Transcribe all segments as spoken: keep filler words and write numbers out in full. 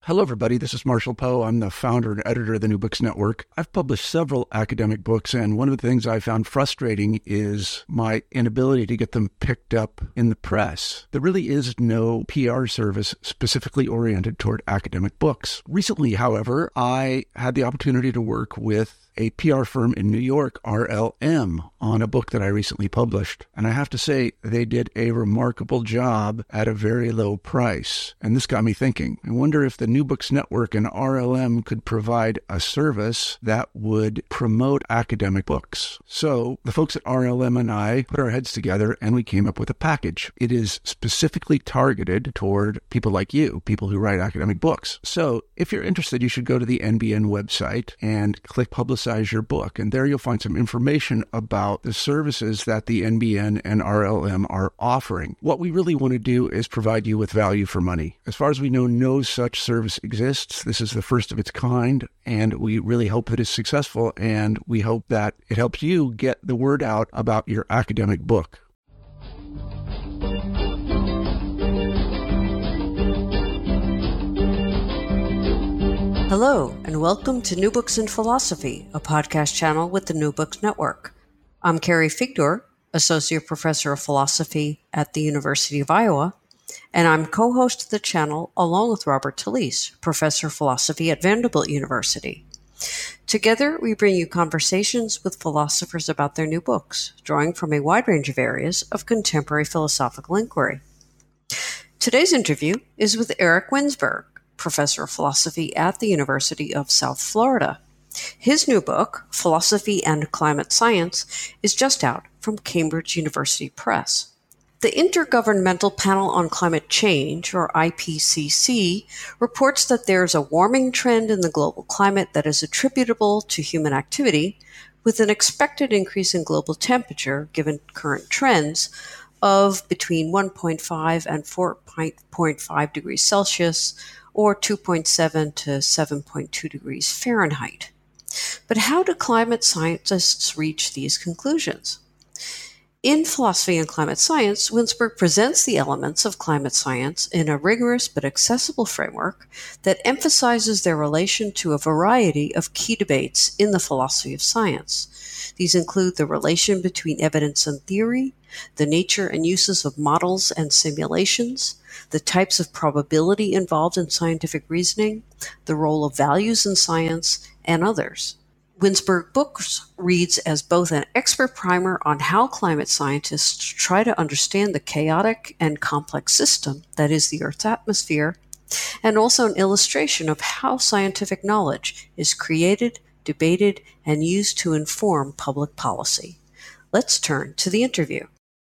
Hello, everybody. This is Marshall Poe. I'm the founder and editor of the New Books Network. I've published several academic books, and one of the things I found frustrating is my inability to get them picked up in the press. There really is no P R service specifically oriented toward academic books. Recently, however, I had the opportunity to work with a P R firm in New York, R L M, on a book that I recently published. And I have to say, they did a remarkable job at a very low price. And this got me thinking. I wonder if the New Books Network and R L M could provide a service that would promote academic books. So the folks at R L M and I put our heads together and we came up with a package. It is specifically targeted toward people like you, people who write academic books. So if you're interested, you should go to the N B N website and click Publicize your book. And there you'll find some information about the services that the N B N and R L M are offering. What we really want to do is provide you with value for money. As far as we know, no such service exists. This is the first of its kind, and we really hope that it's successful, and we hope that it helps you get the word out about your academic book. Hello, and welcome to New Books in Philosophy, a podcast channel with the New Books Network. I'm Carrie Figdor, Associate Professor of Philosophy at the University of Iowa, and I'm co-host of the channel along with Robert Talisse, Professor of Philosophy at Vanderbilt University. Together, we bring you conversations with philosophers about their new books, drawing from a wide range of areas of contemporary philosophical inquiry. Today's interview is with Eric Winsberg, Professor of Philosophy at the University of South Florida. His new book, Philosophy and Climate Science, is just out from Cambridge University Press. The Intergovernmental Panel on Climate Change, or I P C C, reports that there is a warming trend in the global climate that is attributable to human activity, with an expected increase in global temperature, given current trends, of between one point five and four point five degrees Celsius, or two point seven to seven point two degrees Fahrenheit. But how do climate scientists reach these conclusions? In Philosophy and Climate Science, Winsberg presents the elements of climate science in a rigorous but accessible framework that emphasizes their relation to a variety of key debates in the philosophy of science. These include the relation between evidence and theory, the nature and uses of models and simulations, the types of probability involved in scientific reasoning, the role of values in science, and others. Winsberg Books reads as both an expert primer on how climate scientists try to understand the chaotic and complex system that is the Earth's atmosphere, and also an illustration of how scientific knowledge is created, debated, and used to inform public policy. Let's turn to the interview.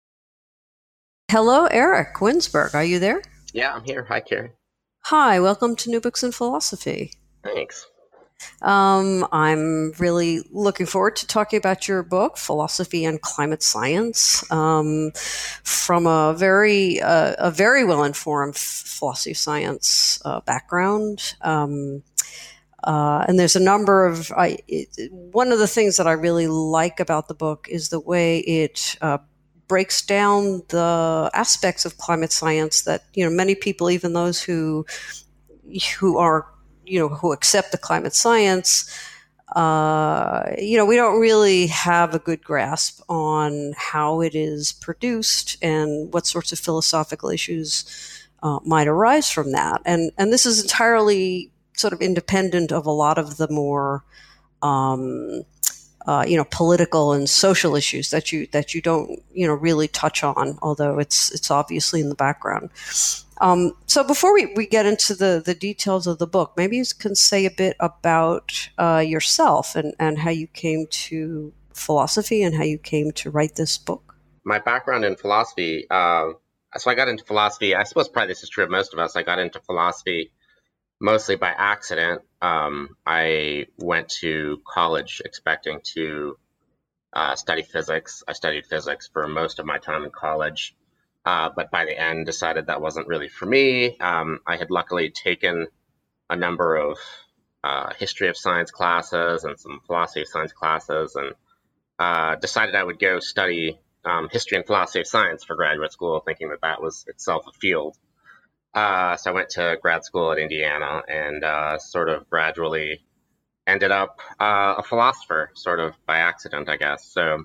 Hello, Eric Winsberg. Are you there? Yeah, I'm here. Hi, Carrie. Hi, welcome to New Books in Philosophy. Thanks. Um, I'm really looking forward to talking about your book, Philosophy and Climate Science, um, from a very uh, a very well-informed philosophy of science uh, background. Um, uh, and there's a number of I, it, one of the things that I really like about the book is the way it uh, breaks down the aspects of climate science that, you know, many people, even those who who are you know, who accept the climate science, uh, you know, we don't really have a good grasp on how it is produced and what sorts of philosophical issues uh, might arise from that. And and this is entirely sort of independent of a lot of the more, um, uh, you know, political and social issues that you that you don't, you know, really touch on, although it's it's obviously in the background. Um, so before we, we get into the, the details of the book, maybe you can say a bit about uh, yourself and, and how you came to philosophy and how you came to write this book. My background in philosophy, uh, so I got into philosophy, I suppose probably this is true of most of us, I got into philosophy mostly by accident. Um, I went to college expecting to uh, study physics. I studied physics for most of my time in college. Uh, but by the end, decided that wasn't really for me. Um, I had luckily taken a number of uh, history of science classes and some philosophy of science classes, and uh, decided I would go study um, history and philosophy of science for graduate school, thinking that that was itself a field. Uh, so I went to grad school at Indiana and uh, sort of gradually ended up uh, a philosopher, sort of by accident, I guess. So,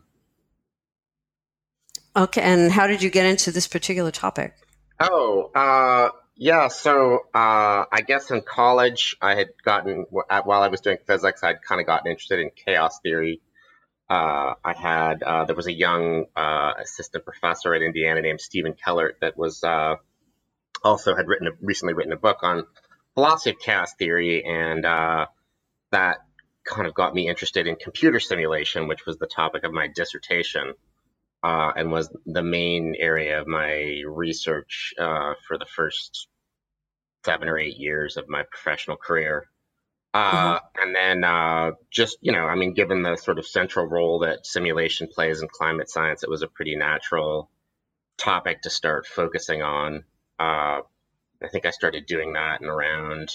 Okay, and how did you get into this particular topic? oh, uh, yeah. So uh, I guess in college I had gotten, while I was doing physics, I'd kind of gotten interested in chaos theory. Uh, I had uh, there was a young uh, assistant professor at Indiana named Stephen Kellert that was uh, also had written a, recently written a book on philosophy of chaos theory, and uh, that kind of got me interested in computer simulation, which was the topic of my dissertation, uh, and was the main area of my research uh, for the first seven or eight years of my professional career. Mm-hmm. Uh, and then uh, just, you know, I mean, given the sort of central role that simulation plays in climate science, it was a pretty natural topic to start focusing on. Uh, I think I started doing that in around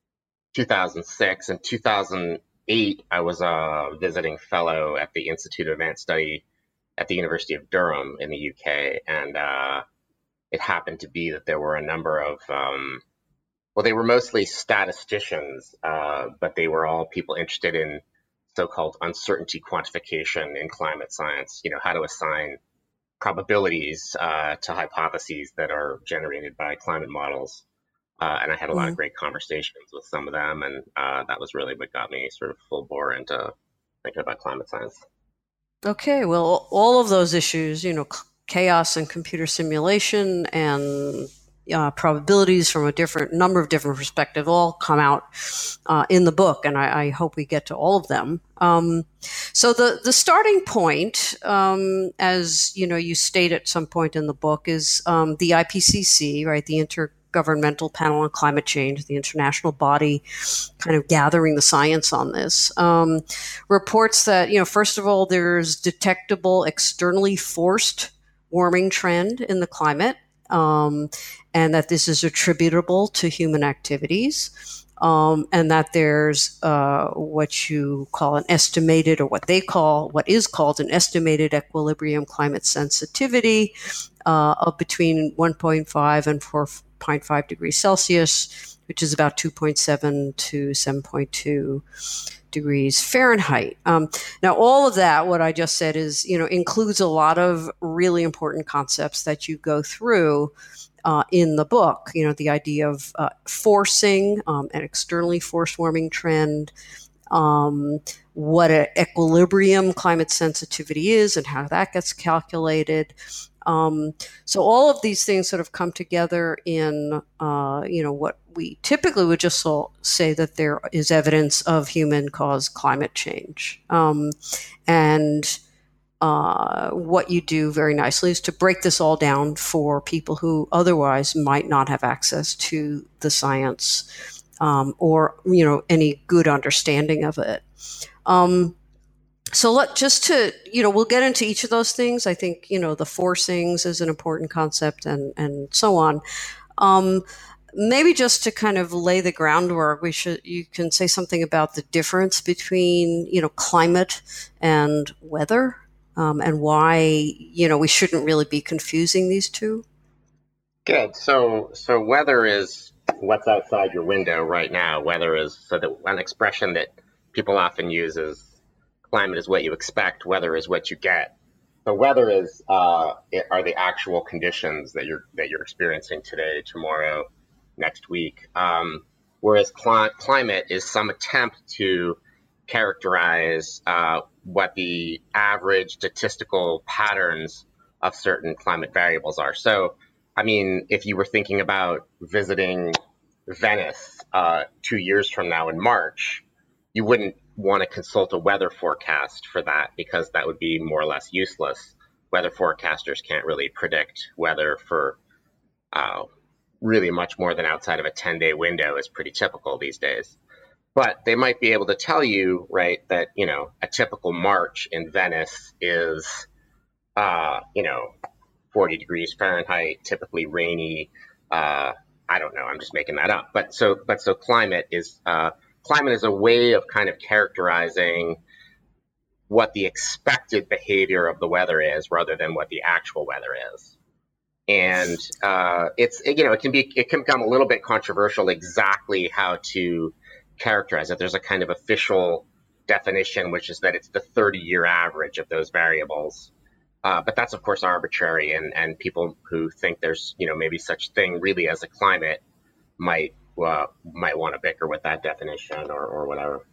two thousand six. In two thousand eight, I was a visiting fellow at the Institute of Advanced Study at the University of Durham in the U K. And uh, it happened to be that there were a number of um, well, they were mostly statisticians, uh, but they were all people interested in so-called uncertainty quantification in climate science. You know, how to assign probabilities uh, to hypotheses that are generated by climate models. Uh, and I had a lot of great conversations with some of them, and uh, that was really what got me sort of full bore into thinking about climate science. Okay, well, all of those issues, you know, chaos and computer simulation and uh, probabilities from a different number of different perspectives all come out uh, in the book, and I, I hope we get to all of them. Um, so the the starting point, um, as you know, you state at some point in the book, is um, the I P C C, right? The Intergovernmental Panel on Climate Change, the international body, kind of gathering the science on this. Um, reports that, you know, first of all, there's detectable externally forced warming trend in the climate, um, and that this is attributable to human activities, um, and that there's uh, what you call an estimated, or what they call, what is called an estimated equilibrium climate sensitivity uh, of between one point five and four point five degrees Celsius, which is about two point seven to seven point two degrees Fahrenheit. Um, now, all of that, what I just said, is, you know, includes a lot of really important concepts that you go through uh, in the book. You know, the idea of uh, forcing, um, an externally forced warming trend, um, what an equilibrium climate sensitivity is and how that gets calculated. Um, so all of these things sort of come together in, uh, you know, what we typically would just say that there is evidence of human-caused climate change. Um, and uh, what you do very nicely is to break this all down for people who otherwise might not have access to the science um, or, you know, any good understanding of it. Um, So let just to, you know, we'll get into each of those things. I think, you know, the forcings is an important concept and, and so on. Um, maybe just to kind of lay the groundwork, we should, you can say something about the difference between, you know, climate and weather, um, and why, you know, we shouldn't really be confusing these two. Good. So, so weather is what's outside your window right now. Weather is, so that an expression that people often use is, climate is what you expect, weather is what you get. The weather is uh, are the actual conditions that you're that you're experiencing today, tomorrow, next week. Um, whereas cl- climate is some attempt to characterize uh, what the average statistical patterns of certain climate variables are. So, I mean, if you were thinking about visiting Venice uh, two years from now in March, you wouldn't want to consult a weather forecast for that, because that would be more or less useless. Weather forecasters can't really predict weather for uh, really much more than outside of a ten-day window is pretty typical these days. But they might be able to tell you, right, that, you know, a typical March in Venice is, uh, you know, forty degrees Fahrenheit, typically rainy. Uh, I don't know, I'm just making that up. But so, but so climate is, uh, Climate is a way of kind of characterizing what the expected behavior of the weather is rather than what the actual weather is. And uh, it's, you know, it can be, it can become a little bit controversial exactly how to characterize it. There's a kind of official definition, which is that it's the thirty year average of those variables. Uh, but that's, of course, arbitrary. And, and people who think there's, you know, maybe such thing really as a climate might, uh, might want to bicker with that definition or, or whatever.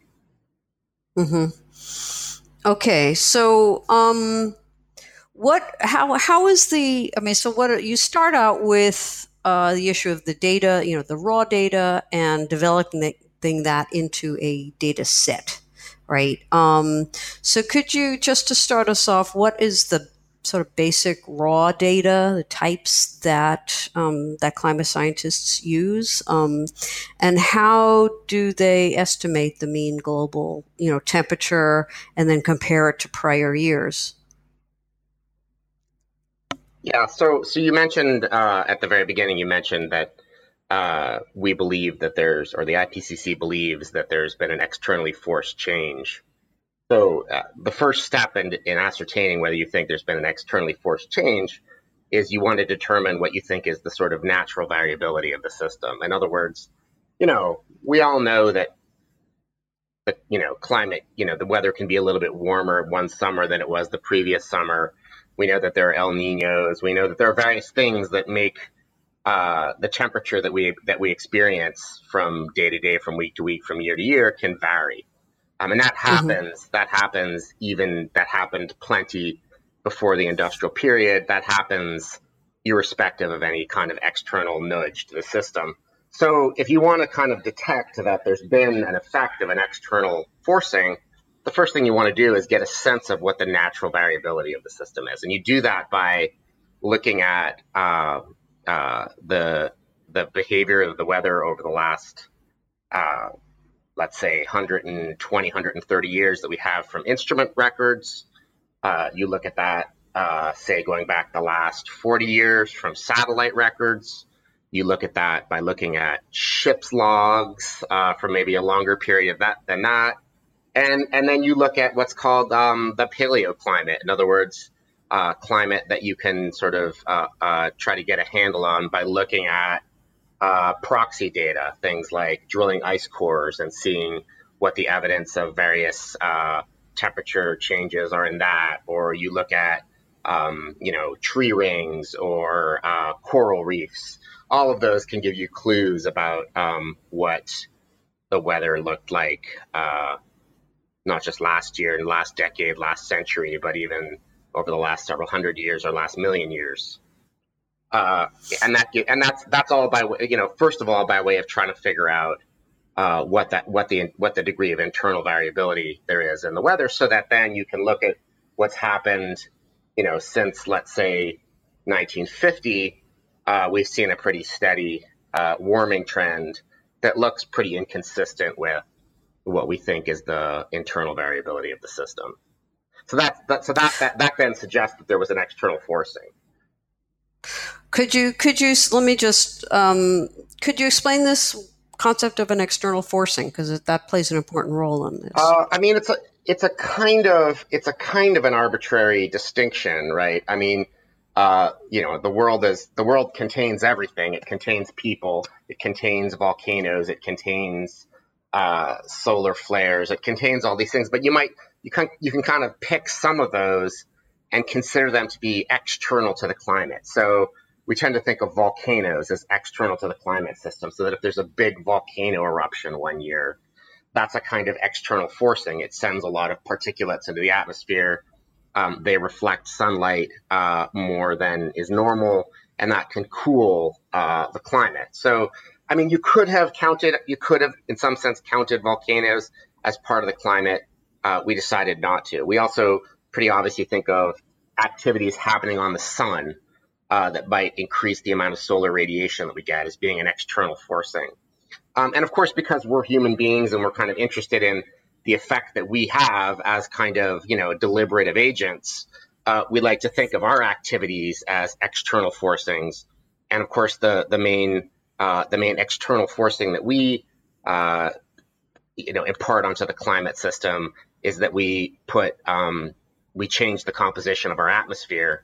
Mm-hmm. Okay. So, um, What? How? How is the? I mean, so what? You start out with uh, the issue of the data, you know, the raw data, and developing that into a data set, right? Um, so, could you just to start us off, what is the sort of basic raw data, the types that um, that climate scientists use, um, and how do they estimate the mean global, you know, temperature, and then compare it to prior years? Yeah, so so you mentioned uh, at the very beginning, you mentioned that uh, we believe that there's, or the I P C C believes that there's been an externally forced change. So uh, the first step in, in ascertaining whether you think there's been an externally forced change is you want to determine what you think is the sort of natural variability of the system. In other words, you know, we all know that the, you know, climate, you know, the weather can be a little bit warmer one summer than it was the previous summer. We know that there are El Niños. We know that there are various things that make uh, the temperature that we that we experience from day to day, from week to week, from year to year can vary. Um, and that happens. Mm-hmm. That happens even that happened plenty before the industrial period. That happens irrespective of any kind of external nudge to the system. So if you want to kind of detect that there's been an effect of an external forcing, the first thing you want to do is get a sense of what the natural variability of the system is. And you do that by looking at uh, uh, the the behavior of the weather over the last, uh, let's say, one hundred twenty, one hundred thirty years that we have from instrument records. Uh, you look at that, uh, say, going back the last forty years from satellite records. You look at that by looking at ship's logs uh, for maybe a longer period of that than that. And and then you look at what's called um, the paleoclimate. In other words, uh, climate that you can sort of uh, uh, try to get a handle on by looking at uh, proxy data, things like drilling ice cores and seeing what the evidence of various uh, temperature changes are in that. Or you look at, um, you know, tree rings or uh, coral reefs. All of those can give you clues about um, what the weather looked like, uh, not just last year, last decade, last century, but even over the last several hundred years or last million years. Uh, and that and that's that's all by, you know, first of all, by way of trying to figure out uh, what that what the what the degree of internal variability there is in the weather, so that then you can look at what's happened, you know, since, let's say, nineteen fifty. Uh, we've seen a pretty steady uh, warming trend that looks pretty inconsistent with what we think is the internal variability of the system. So that, that so that, that that then suggests that there was an external forcing. Could you could you let me just um, could you explain this concept of an external forcing, because that plays an important role in this? Uh, I mean, it's a it's a kind of it's a kind of an arbitrary distinction, right? I mean. Uh, you know, the world is the world contains everything. It contains people. It contains volcanoes. It contains uh, solar flares. It contains all these things. But you might you can you can kind of pick some of those and consider them to be external to the climate. So we tend to think of volcanoes as external to the climate system. So that if there's a big volcano eruption one year, that's a kind of external forcing. It sends a lot of particulates into the atmosphere. Um, they reflect sunlight uh, more than is normal, and that can cool uh, the climate. So, I mean, you could have counted, you could have, in some sense, counted volcanoes as part of the climate. Uh, we decided not to. We also pretty obviously think of activities happening on the sun uh, that might increase the amount of solar radiation that we get as being an external forcing. Um, and of course, because we're human beings and we're kind of interested in the effect that we have as kind of, you know, deliberative agents, uh, we like to think of our activities as external forcings. And of course, the the main uh, the main external forcing that we uh, you know impart onto the climate system is that we put um, we change the composition of our atmosphere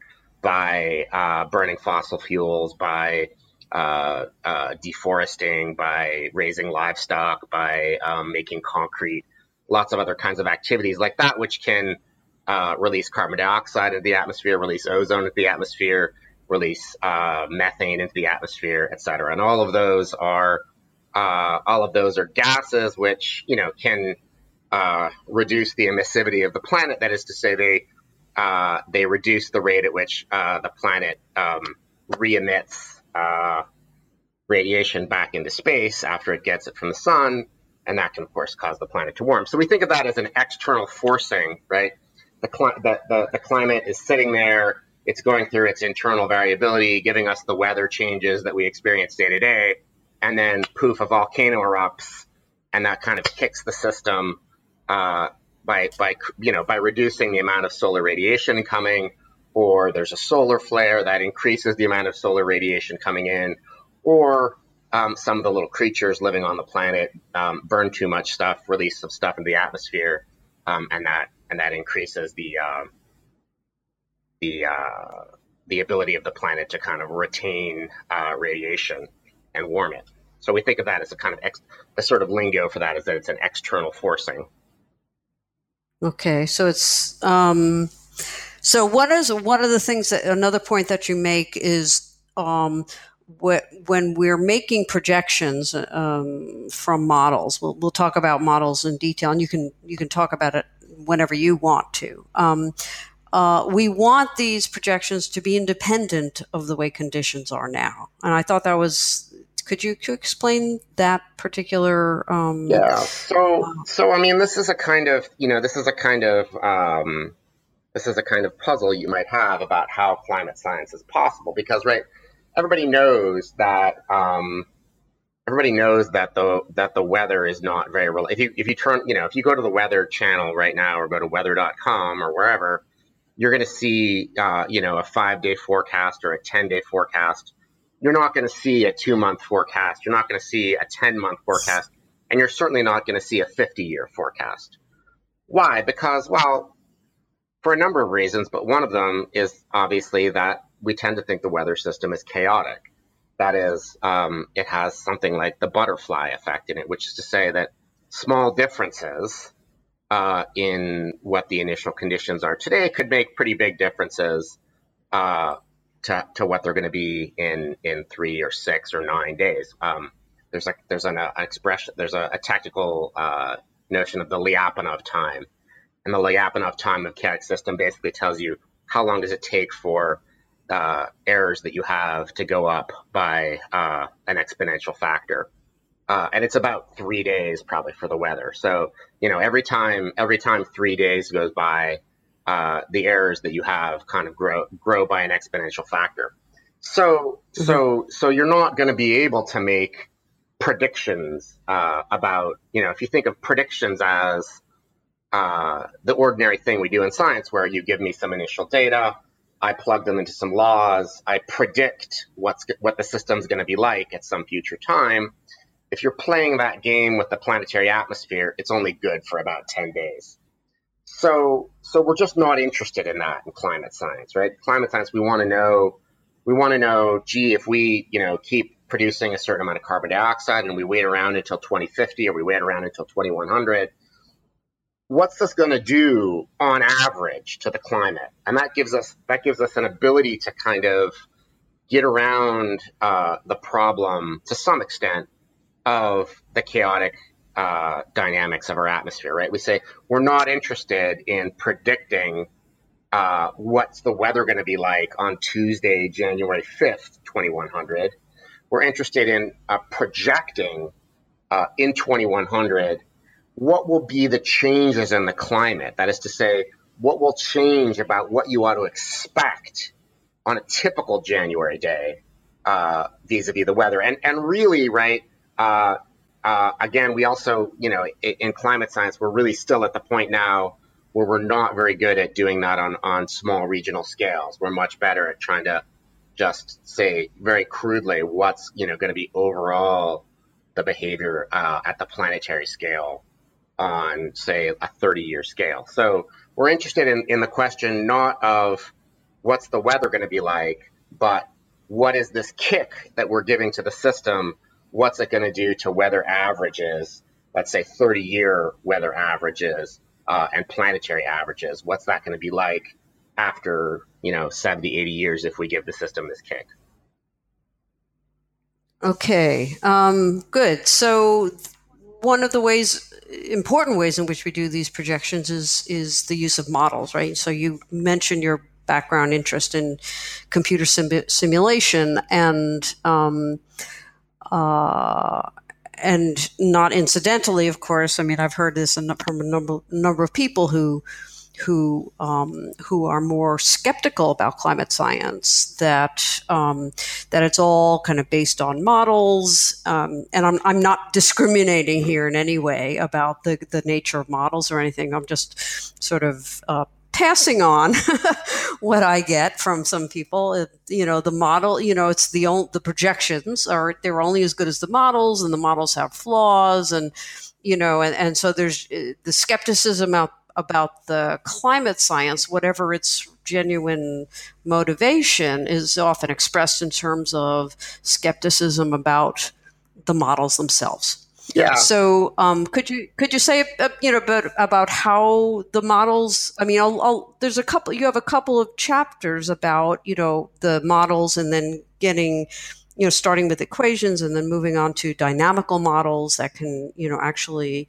by uh, burning fossil fuels, by uh, uh, deforesting, by raising livestock, by um, making concrete, lots of other kinds of activities like that, which can uh, release carbon dioxide into the atmosphere, release ozone into the atmosphere, release uh, methane into the atmosphere, et cetera. And all of those are uh, all of those are gases which, you know, can uh, reduce the emissivity of the planet. That is to say, they uh, they reduce the rate at which uh, the planet um, re-emits uh, radiation back into space after it gets it from the sun, and that can, of course, cause the planet to warm. So we think of that as an external forcing, right? The, cli- the, the, the climate is sitting there. It's going through its internal variability, giving us the weather changes that we experience day to day. And then, poof, a volcano erupts, and that kind of kicks the system uh, by, by, you know, by reducing the amount of solar radiation coming, or there's a solar flare that increases the amount of solar radiation coming in, or um, some of the little creatures living on the planet um, burn too much stuff, release some stuff in the atmosphere, um, and that and that increases the uh, the uh, the ability of the planet to kind of retain uh, radiation and warm it. So we think of that as a kind of ex- the sort of lingo for that is that it's an external forcing. Okay, so it's um, so what is one of the things that another point that you make is um, wh- when we're making projections um, from models. We'll we'll talk about models in detail, and you can you can talk about it whenever you want to. Um, uh, we want these projections to be independent of the way conditions are now, and I thought that was. Could you, could you explain that particular? Um, yeah. So, uh, so I mean, this is a kind of, you know, this is a kind of, um, this is a kind of puzzle you might have about how climate science is possible, because, right, everybody knows that, um, everybody knows that the that the weather is not very real. If you if you turn, you know, if you go to the Weather Channel right now, or go to weather dot com or wherever, you're going to see, uh, you know, a five day forecast or a ten day forecast. You're not going to see a two-month forecast. You're not going to see a ten-month forecast. And you're certainly not going to see a fifty-year forecast. Why? Because, well, for a number of reasons, but one of them is obviously that we tend to think the weather system is chaotic. That is, um, it has something like the butterfly effect in it, which is to say that small differences uh, in what the initial conditions are today could make pretty big differences uh To, to what they're going to be in, in three or six or nine days. Um, there's like there's an, uh, an expression, there's a, a technical uh, notion of the Lyapunov time, and the Lyapunov time of chaotic system basically tells you how long does it take for uh, errors that you have to go up by uh, an exponential factor, uh, and it's about three days probably for the weather. So you know every time every time three days goes by. Uh, the errors that you have kind of grow grow by an exponential factor. So mm-hmm. so so you're not going to be able to make predictions uh, about, you know, if you think of predictions as uh, the ordinary thing we do in science, where you give me some initial data, I plug them into some laws, I predict what's what the system's going to be like at some future time. If you're playing that game with the planetary atmosphere, it's only good for about ten days. So, so we're just not interested in that in climate science, right? Climate science, we want to know, we want to know, gee, if we, you know, keep producing a certain amount of carbon dioxide and we wait around until twenty fifty or we wait around until twenty-one hundred, what's this going to do on average to the climate? And that gives us, that gives us an ability to kind of get around uh, the problem to some extent of the chaotic Uh, dynamics of our atmosphere, right? We say we're not interested in predicting uh, what's the weather going to be like on Tuesday, January fifth, twenty-one hundred. We're interested in uh, projecting uh, in twenty-one hundred what will be the changes in the climate. That is to say, what will change about what you ought to expect on a typical January day uh, vis-a-vis the weather. And and really, right, uh, Uh, again, we also, you know, in, in climate science, we're really still at the point now where we're not very good at doing that on, on small regional scales. We're much better at trying to just say very crudely what's, you know, going to be overall the behavior uh, at the planetary scale on, say, a thirty-year scale. So we're interested in, in the question not of what's the weather going to be like, but what is this kick that we're giving to the system? What's it going to do to weather averages, let's say thirty-year weather averages uh, and planetary averages? What's that going to be like after, you know, seventy, eighty years if we give the system this kick? Okay, um, good. So one of the ways, important ways in which we do these projections is is the use of models, right? So you mentioned your background interest in computer sim- simulation, and um, uh, and not incidentally, of course. I mean, I've heard this from a number number of people who who um, who are more skeptical about climate science, that um, that it's all kind of based on models. Um, and I'm I'm not discriminating here in any way about the the nature of models or anything. I'm just sort of uh, passing on what I get from some people. It, you know, the model, you know, it's the only, the projections are, they're only as good as the models, and the models have flaws, and, you know, and, and so there's uh, the skepticism out about the climate science, whatever its genuine motivation, is often expressed in terms of skepticism about the models themselves. Yeah. So, um, could you could you say uh, you know about about how the models? I mean, I'll, I'll, there's a couple. You have a couple of chapters about you know the models, and then getting you know starting with equations, and then moving on to dynamical models that can you know actually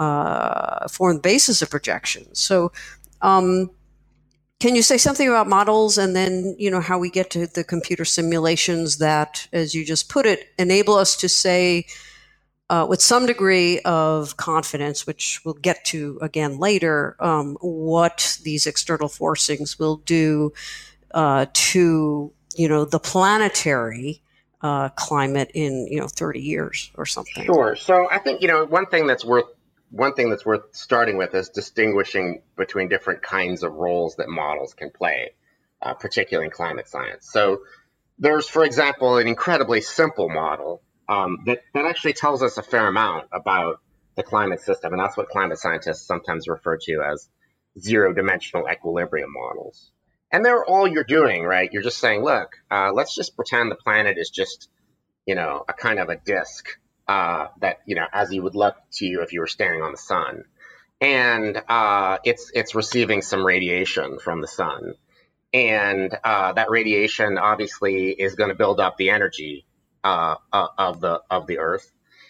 uh, form the basis of projections. So, um, can you say something about models, and then you know how we get to the computer simulations that, as you just put it, enable us to say, Uh, with some degree of confidence, which we'll get to again later, um, what these external forcings will do uh, to, you know, the planetary uh, climate in, you know, thirty years or something. Sure. So I think, you know, one thing that's worth one thing that's worth starting with is distinguishing between different kinds of roles that models can play, uh, particularly in climate science. So there's, for example, an incredibly simple model Um, that, that actually tells us a fair amount about the climate system. And that's what climate scientists sometimes refer to as zero-dimensional equilibrium models. And they're all you're doing, right? You're just saying, look, uh, let's just pretend the planet is just, you know, a kind of a disk uh, that, you know, as you would look to you if you were standing on the sun. And uh, it's it's receiving some radiation from the sun. And uh, that radiation obviously is going to build up the energy Uh, uh, of the of the Earth,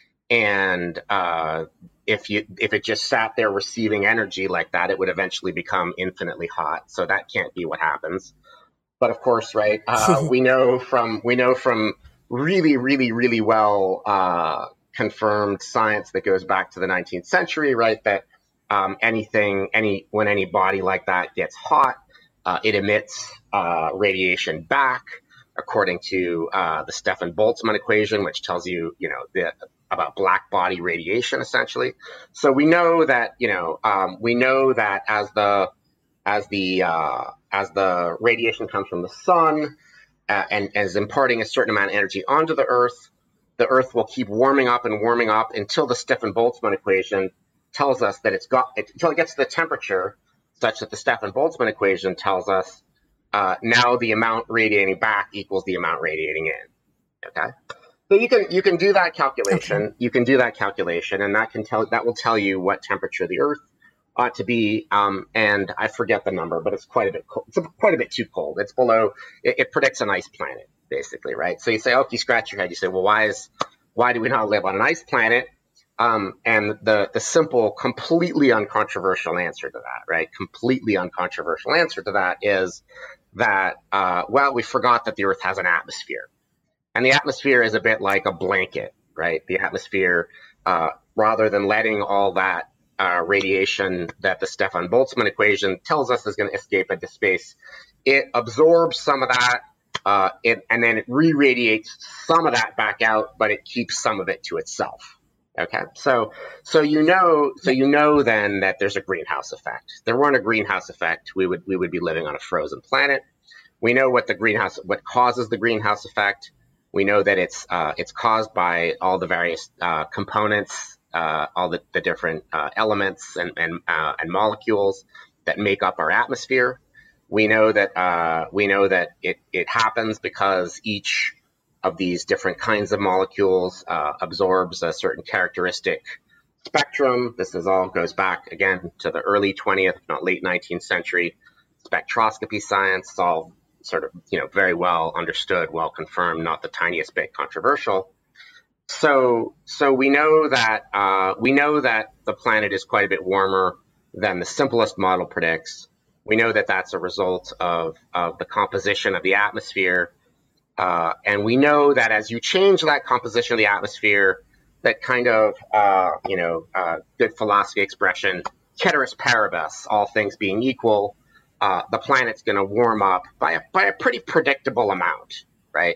and uh, if you if it just sat there receiving energy like that, it would eventually become infinitely hot. So that can't be what happens. But of course, right? Uh, we know from we know from really, really, really well uh, confirmed science that goes back to the nineteenth century, right? That um, anything, any when any body like that gets hot, uh, it emits uh, radiation back, according to uh, the Stefan-Boltzmann equation, which tells you, you know, the, about black body radiation, essentially. So we know that, you know, um, we know that as the as the uh, as the radiation comes from the sun uh, and, and is imparting a certain amount of energy onto the Earth, the Earth will keep warming up and warming up until the Stefan-Boltzmann equation tells us that it's got it, until it gets to the temperature such that the Stefan-Boltzmann equation tells us Uh, now the amount radiating back equals the amount radiating in. Okay, so you can you can do that calculation. Okay. You can do that calculation, and that can tell that will tell you what temperature the Earth ought to be. Um, and I forget the number, but it's quite a bit cold. It's quite a bit too cold. It's below. It, it predicts an ice planet, basically, right? So you say, oh, you scratch your head. You say, well, why is why do we not live on an ice planet? Um, and the the simple, completely uncontroversial answer to that, right? Completely uncontroversial answer to that is that, uh, well, we forgot that the Earth has an atmosphere. And the atmosphere is a bit like a blanket, right? The atmosphere, uh, rather than letting all that uh, radiation that the Stefan-Boltzmann equation tells us is going to escape into space, it absorbs some of that, uh, it, and then it re-radiates some of that back out, but it keeps some of it to itself. Okay, so so you know so you know then that there's a greenhouse effect. If there weren't a greenhouse effect, we would we would be living on a frozen planet. We know what the greenhouse what causes the greenhouse effect. We know that it's uh, it's caused by all the various uh, components, uh, all the, the different uh, elements and and, uh, and molecules that make up our atmosphere. We know that uh, we know that it, it happens because each of these different kinds of molecules uh, absorbs a certain characteristic spectrum. This is all goes back again to the early twentieth, if not late nineteenth century spectroscopy science. It's all sort of, you know, very well understood, well confirmed, not the tiniest bit controversial. So, so we know that uh, we know that the planet is quite a bit warmer than the simplest model predicts. We know that that's a result of, of the composition of the atmosphere. Uh, and we know that as you change that composition of the atmosphere, that kind of, uh, you know, uh, good philosophy expression, ceteris paribus, all things being equal, uh, the planet's going to warm up by a, by a pretty predictable amount, right?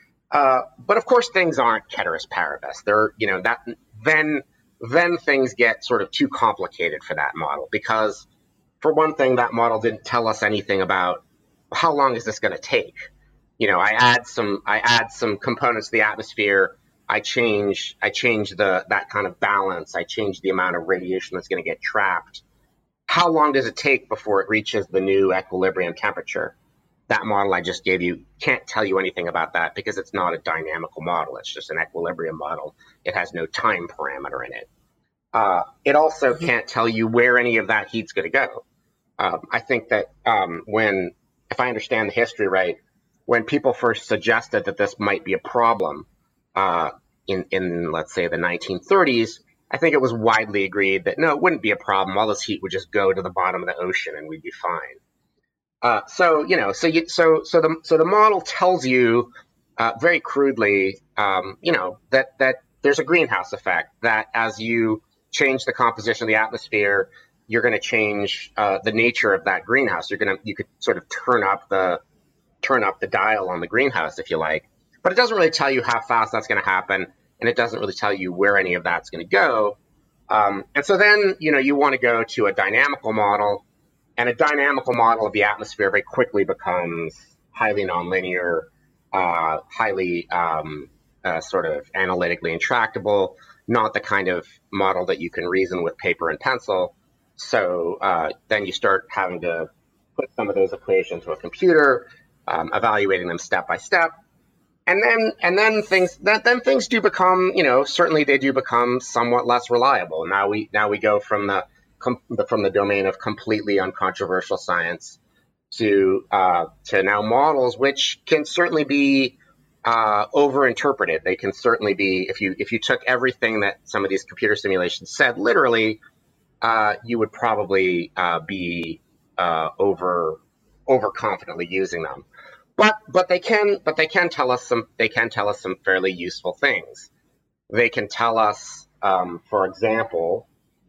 Uh, but of course, things aren't ceteris paribus. They're, you know, that then then things get sort of too complicated for that model, because for one thing, that model didn't tell us anything about how long is this going to take. You know, I add some I add some components to the atmosphere. I change I change the that kind of balance. I change the amount of radiation that's going to get trapped. How long does it take before it reaches the new equilibrium temperature? That model I just gave you can't tell you anything about that because it's not a dynamical model. It's just an equilibrium model. It has no time parameter in it. Uh, it also can't tell you where any of that heat's going to go. Um, I think that um, when, if I understand the history right, when people first suggested that this might be a problem uh, in, in, let's say, the nineteen thirties, I think it was widely agreed that, no, it wouldn't be a problem. All this heat would just go to the bottom of the ocean and we'd be fine. Uh, so, you know, so you, so, so the, so the model tells you, uh, very crudely, um, you know, that, that there's a greenhouse effect, that as you change the composition of the atmosphere, you're going to change, uh, the nature of that greenhouse. You're going to, you could sort of turn up the, turn up the dial on the greenhouse, if you like, but it doesn't really tell you how fast that's going to happen. And it doesn't really tell you where any of that's going to go. Um, and so then, you know, you want to go to a dynamical model. And a dynamical model of the atmosphere very quickly becomes highly nonlinear, uh, highly um, uh, sort of analytically intractable, not the kind of model that you can reason with paper and pencil. So uh, then you start having to put some of those equations to a computer, um, evaluating them step by step. And then and then things that then things do become, you know, certainly they do become somewhat less reliable. Now we now we go from the from the domain of completely uncontroversial science to uh, to now models, which can certainly be uh, overinterpreted. They can certainly be, if you if you took everything that some of these computer simulations said literally, uh, you would probably uh, be uh, over overconfidently using them. But but they can but they can tell us some they can tell us some fairly useful things. They can tell us, um, for example.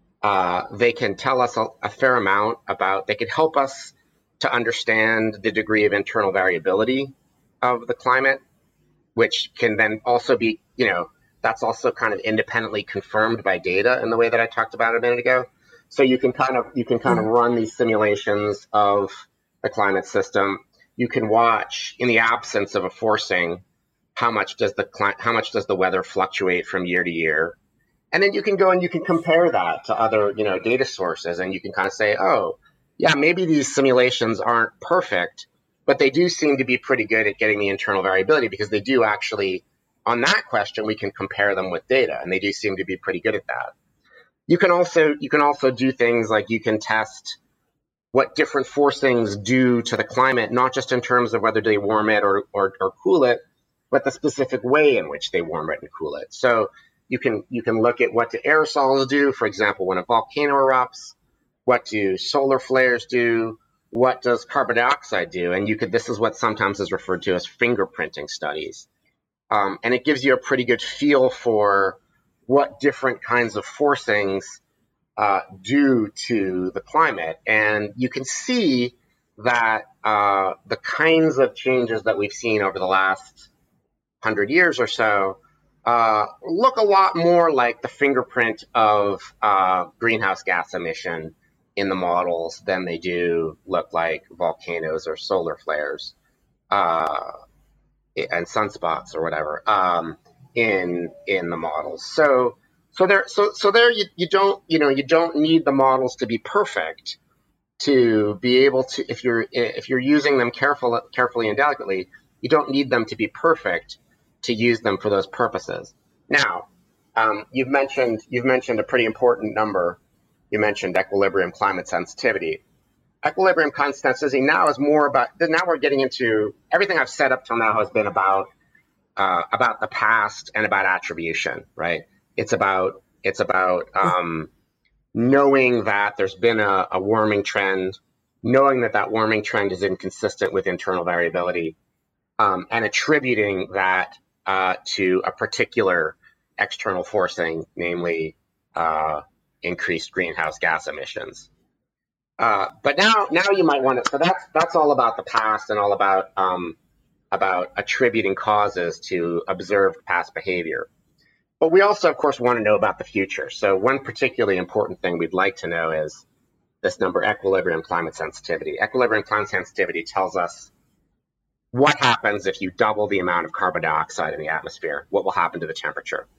Uh, they can tell us a, a fair amount about, they could help us to understand the degree of internal variability of the climate, which can then also be, you know, that's also kind of independently confirmed by data in the way that I talked about a minute ago. So you can kind of, you can kind of run these simulations of the climate system. You can watch, in the absence of a forcing, how much does the cli- how much does the weather fluctuate from year to year. And then you can go and you can compare that to other, you know, data sources, and you can kind of say, oh, yeah, maybe these simulations aren't perfect, but they do seem to be pretty good at getting the internal variability, because they do actually, on that question, we can compare them with data, and they do seem to be pretty good at that. You can also you can also do things like you can test what different forcings do to the climate, not just in terms of whether they warm it or or, or cool it, but the specific way in which they warm it and cool it. So You can you can look at what do aerosols do, for example, when a volcano erupts. What do solar flares do? What does carbon dioxide do? And you could this is what sometimes is referred to as fingerprinting studies. Um, and it gives you a pretty good feel for what different kinds of forcings uh, do to the climate. And you can see that uh, the kinds of changes that we've seen over the last hundred years or so Uh, look a lot more like the fingerprint of uh, greenhouse gas emission in the models than they do look like volcanoes or solar flares uh, and sunspots or whatever um, in in the models. So so there so so there you, you don't you know you don't need the models to be perfect, to be able to, if you're if you're using them careful, carefully and delicately, you don't need them to be perfect to use them for those purposes. Now, um, you've mentioned you've mentioned a pretty important number. You mentioned equilibrium climate sensitivity. Equilibrium climate sensitivity now is more about, now we're getting into, everything I've said up till now has been about uh, about the past and about attribution, right? It's about it's about um, knowing that there's been a, a warming trend, knowing that that warming trend is inconsistent with internal variability, um, and attributing that uh, to a particular external forcing, namely uh, increased greenhouse gas emissions. Uh, but now, now you might want to. So that's that's all about the past and all about um, about attributing causes to observed past behavior. But we also, of course, want to know about the future. So one particularly important thing we'd like to know is this number, equilibrium climate sensitivity. Equilibrium climate sensitivity tells us what happens if you double the amount of carbon dioxide in the atmosphere. What will happen to the temperature?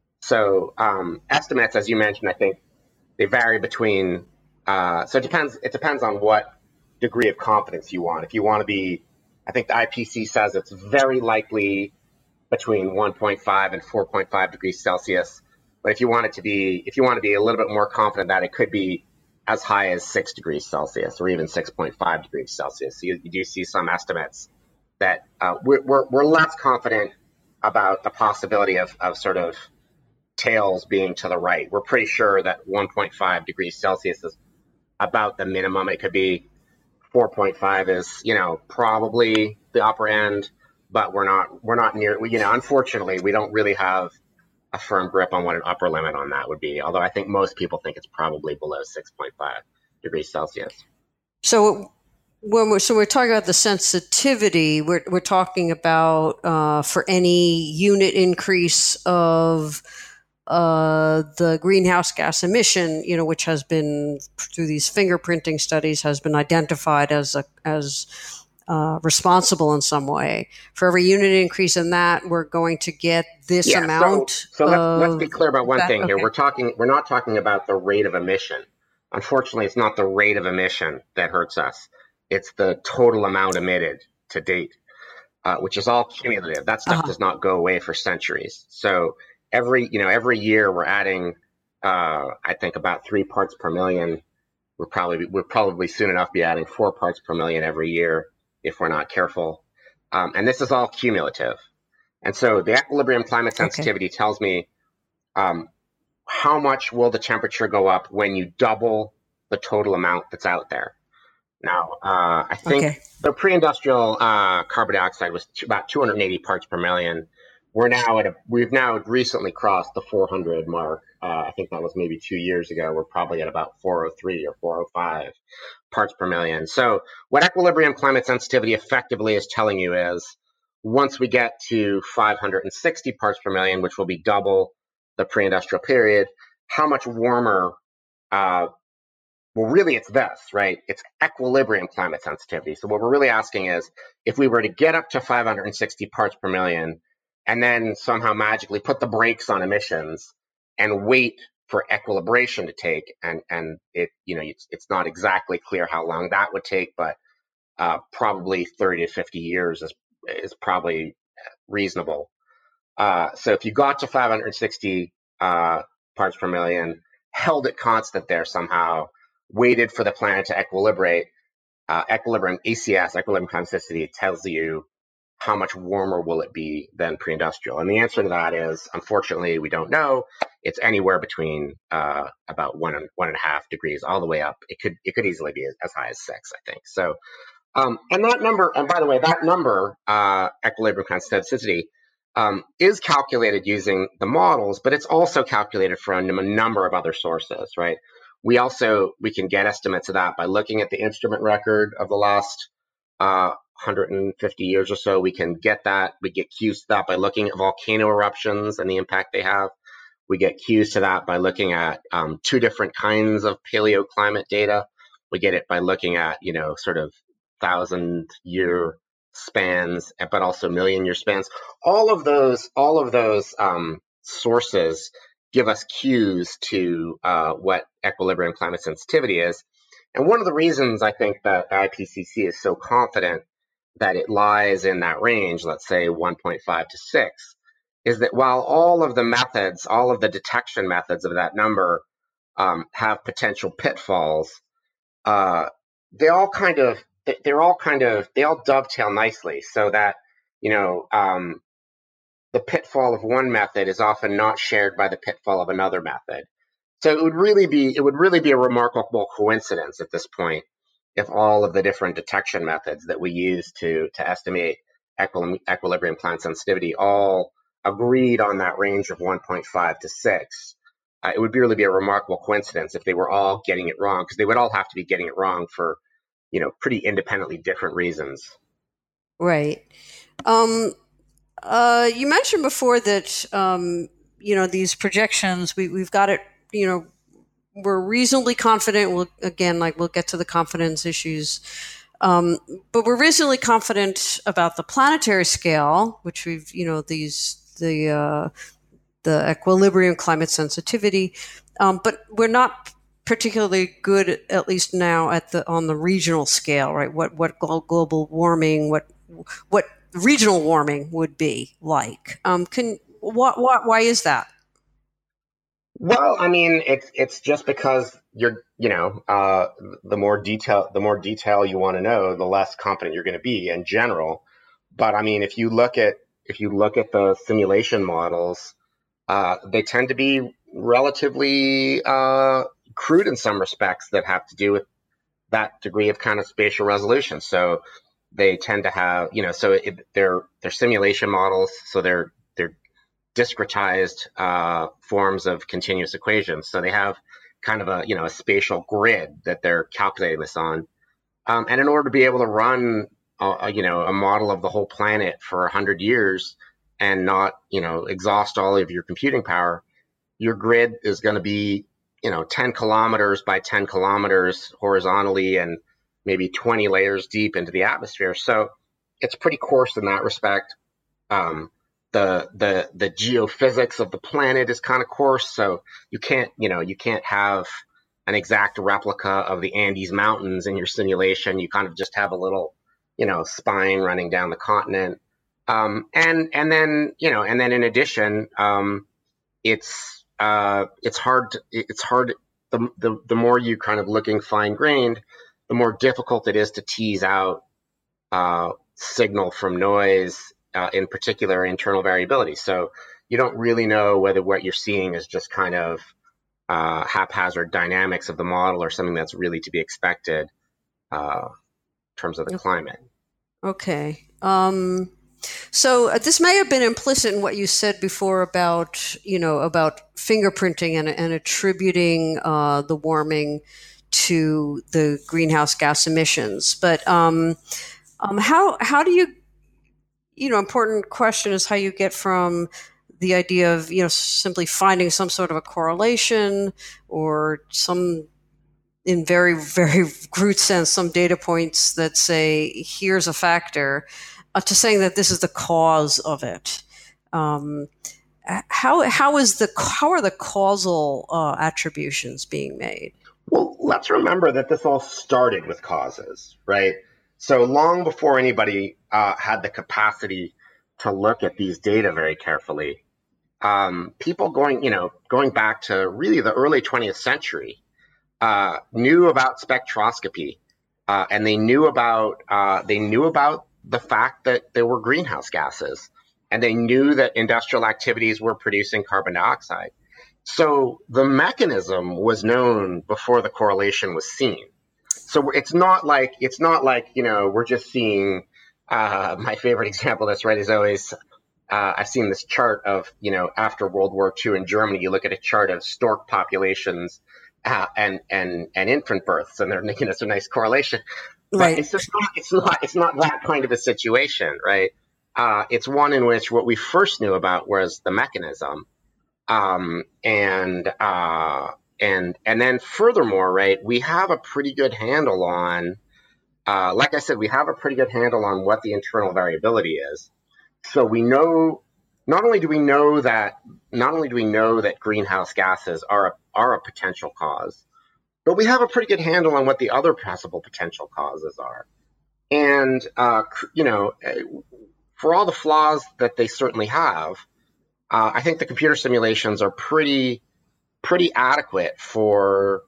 So um, estimates, as you mentioned, I think they vary between. Uh, so it depends. It depends on what degree of confidence you want. If you want to be, I think the I P C C says it's very likely between one point five and four point five degrees Celsius. But if you want it to be, if you want to be a little bit more confident that it could be as high as six degrees Celsius or even six point five degrees Celsius. So you, you do see some estimates that uh, we're, we're, we're less confident about the possibility of, of sort of tails being to the right. We're pretty sure that one point five degrees Celsius is about the minimum it could be. four point five is, you know, probably the upper end, but we're not, we're not near, you know, unfortunately, we don't really have a firm grip on what an upper limit on that would be. Although I think most people think it's probably below six point five degrees Celsius. So when we're, so we're talking about the sensitivity, we're, we're talking about uh, for any unit increase of Uh, the greenhouse gas emission, you know, which has been through these fingerprinting studies has been identified as a, as uh, responsible in some way. For every unit increase in that, we're going to get this yeah, amount. So, so let's, let's be clear about one that, thing here. okay. We're talking, we're not talking about the rate of emission. Unfortunately, it's not the rate of emission that hurts us. It's the total amount emitted to date, uh, which is all cumulative. That stuff uh-huh. does not go away for centuries. So Every, you know, every year we're adding, uh, I think about three parts per million. We're probably, we'll probably soon enough be adding four parts per million every year if we're not careful. Um, and this is all cumulative. And so the equilibrium climate sensitivity okay. tells me um, how much will the temperature go up when you double the total amount that's out there. Now, uh, I think okay. the pre-industrial uh, carbon dioxide was t- about two hundred eighty parts per million. We're now at a, we've now recently crossed the four hundred mark. Uh, I think that was maybe two years ago. We're probably at about four oh three or four oh five parts per million. So what equilibrium climate sensitivity effectively is telling you is once we get to five hundred sixty parts per million, which will be double the pre-industrial period, how much warmer, uh, well, really it's this, right? It's equilibrium climate sensitivity. So what we're really asking is if we were to get up to five hundred sixty parts per million, and then somehow magically put the brakes on emissions and wait for equilibration to take. And, and it, you know, it's, it's not exactly clear how long that would take, but uh, probably thirty to fifty years is, is probably reasonable. Uh, so if you got to five hundred sixty uh, parts per million, held it constant there somehow, waited for the planet to equilibrate, uh, equilibrium, E C S, equilibrium consistency, it tells you how much warmer will it be than pre-industrial? And the answer to that is, unfortunately, we don't know. It's anywhere between uh, about one and one and a half degrees all the way up. It could it could easily be as high as six, I think. So, um, and that number, and by the way, that number, uh, equilibrium consistency, um, is calculated using the models, but it's also calculated from a number of other sources, right? We also we can get estimates of that by looking at the instrument record of the last uh, one hundred fifty years or so. We can get that. We get cues to that by looking at volcano eruptions and the impact they have. We get cues to that by looking at um, two different kinds of paleoclimate data. We get it by looking at, you know, sort of thousand year spans, but also million year spans. All of those, all of those um, sources give us cues to uh, what equilibrium climate sensitivity is. And one of the reasons I think that the I P C C is so confident that it lies in that range, let's say one point five to six, is that while all of the methods, all of the detection methods of that number um, have potential pitfalls, uh, they all kind of, they're all kind of, they all dovetail nicely so that, you know, um, the pitfall of one method is often not shared by the pitfall of another method. So it would really be, it would really be a remarkable coincidence at this point if all of the different detection methods that we use to, to estimate equil- equilibrium plant sensitivity all agreed on that range of one point five to six. Uh, it would really be a remarkable coincidence if they were all getting it wrong, because they would all have to be getting it wrong for, you know, pretty independently different reasons. Right. Um, uh, you mentioned before that, um, you know, these projections, we, we've got it, you know, we're reasonably confident. We'll, again, like we'll get to the confidence issues. Um, but we're reasonably confident about the planetary scale, which we've, you know, these, the, uh, the equilibrium climate sensitivity. Um, but we're not particularly good, at least now, at the, on the regional scale, right? What, what global warming, what, what regional warming would be like. Um, can, what, what, why is that? Well, I mean, it's it's just because you're, you know, uh, the more detail, the more detail you want to know, the less confident you're going to be in general. But I mean, if you look at if you look at the simulation models, uh, they tend to be relatively uh, crude in some respects that have to do with that degree of kind of spatial resolution. So they tend to have, you know, so it, they're they're simulation models, so they're they're discretized uh, forms of continuous equations. So they have kind of a, you know, a spatial grid that they're calculating this on. Um, and in order to be able to run, a, you know, a model of the whole planet for a hundred years and not, you know, exhaust all of your computing power, your grid is going to be, you know, ten kilometers by ten kilometers horizontally and maybe twenty layers deep into the atmosphere. So it's pretty coarse in that respect. Um, the the the geophysics of the planet is kind of coarse, so you can't you know you can't have an exact replica of the Andes Mountains in your simulation. You kind of just have a little, you know, spine running down the continent, um, and and then you know and then in addition, um, it's uh, it's hard to, it's hard the, the the more you kind of looking fine grained, the more difficult it is to tease out uh, signal from noise. Uh, in particular, internal variability. So you don't really know whether what you're seeing is just kind of uh, haphazard dynamics of the model or something that's really to be expected uh, in terms of the climate. Okay. Um, so uh, this may have been implicit in what you said before about, you know, about fingerprinting and, and attributing uh, the warming to the greenhouse gas emissions. But um, um, how how do you You know, important question is how you get from the idea of, you know, simply finding some sort of a correlation or some, in very, very crude sense, some data points that say, here's a factor, uh, to saying that this is the cause of it. Um, how how is the how are the causal uh, attributions being made? Well, let's remember that this all started with causes, right? So long before anybody uh, had the capacity to look at these data very carefully, um, people going, you know, going back to really the early twentieth century, uh, knew about spectroscopy, uh, and they knew about uh, they knew about the fact that there were greenhouse gases, and they knew that industrial activities were producing carbon dioxide. So the mechanism was known before the correlation was seen. So it's not like, it's not like, you know, we're just seeing, uh, my favorite example of this, right, is always, uh, I've seen this chart of, you know, after World War Two in Germany, you look at a chart of stork populations, uh, and, and, and infant births, and they're, you know, it's a nice correlation. Right. But it's just not, it's not, it's not that kind of a situation, right? Uh, it's one in which what we first knew about was the mechanism. Um, and, uh, and, and then furthermore, right, we have a pretty good handle on, uh, like I said, we have a pretty good handle on what the internal variability is. So we know, not only do we know that, not only do we know that greenhouse gases are a, are a potential cause, but we have a pretty good handle on what the other possible potential causes are. And, uh, you know, for all the flaws that they certainly have, uh, I think the computer simulations are pretty, pretty adequate for,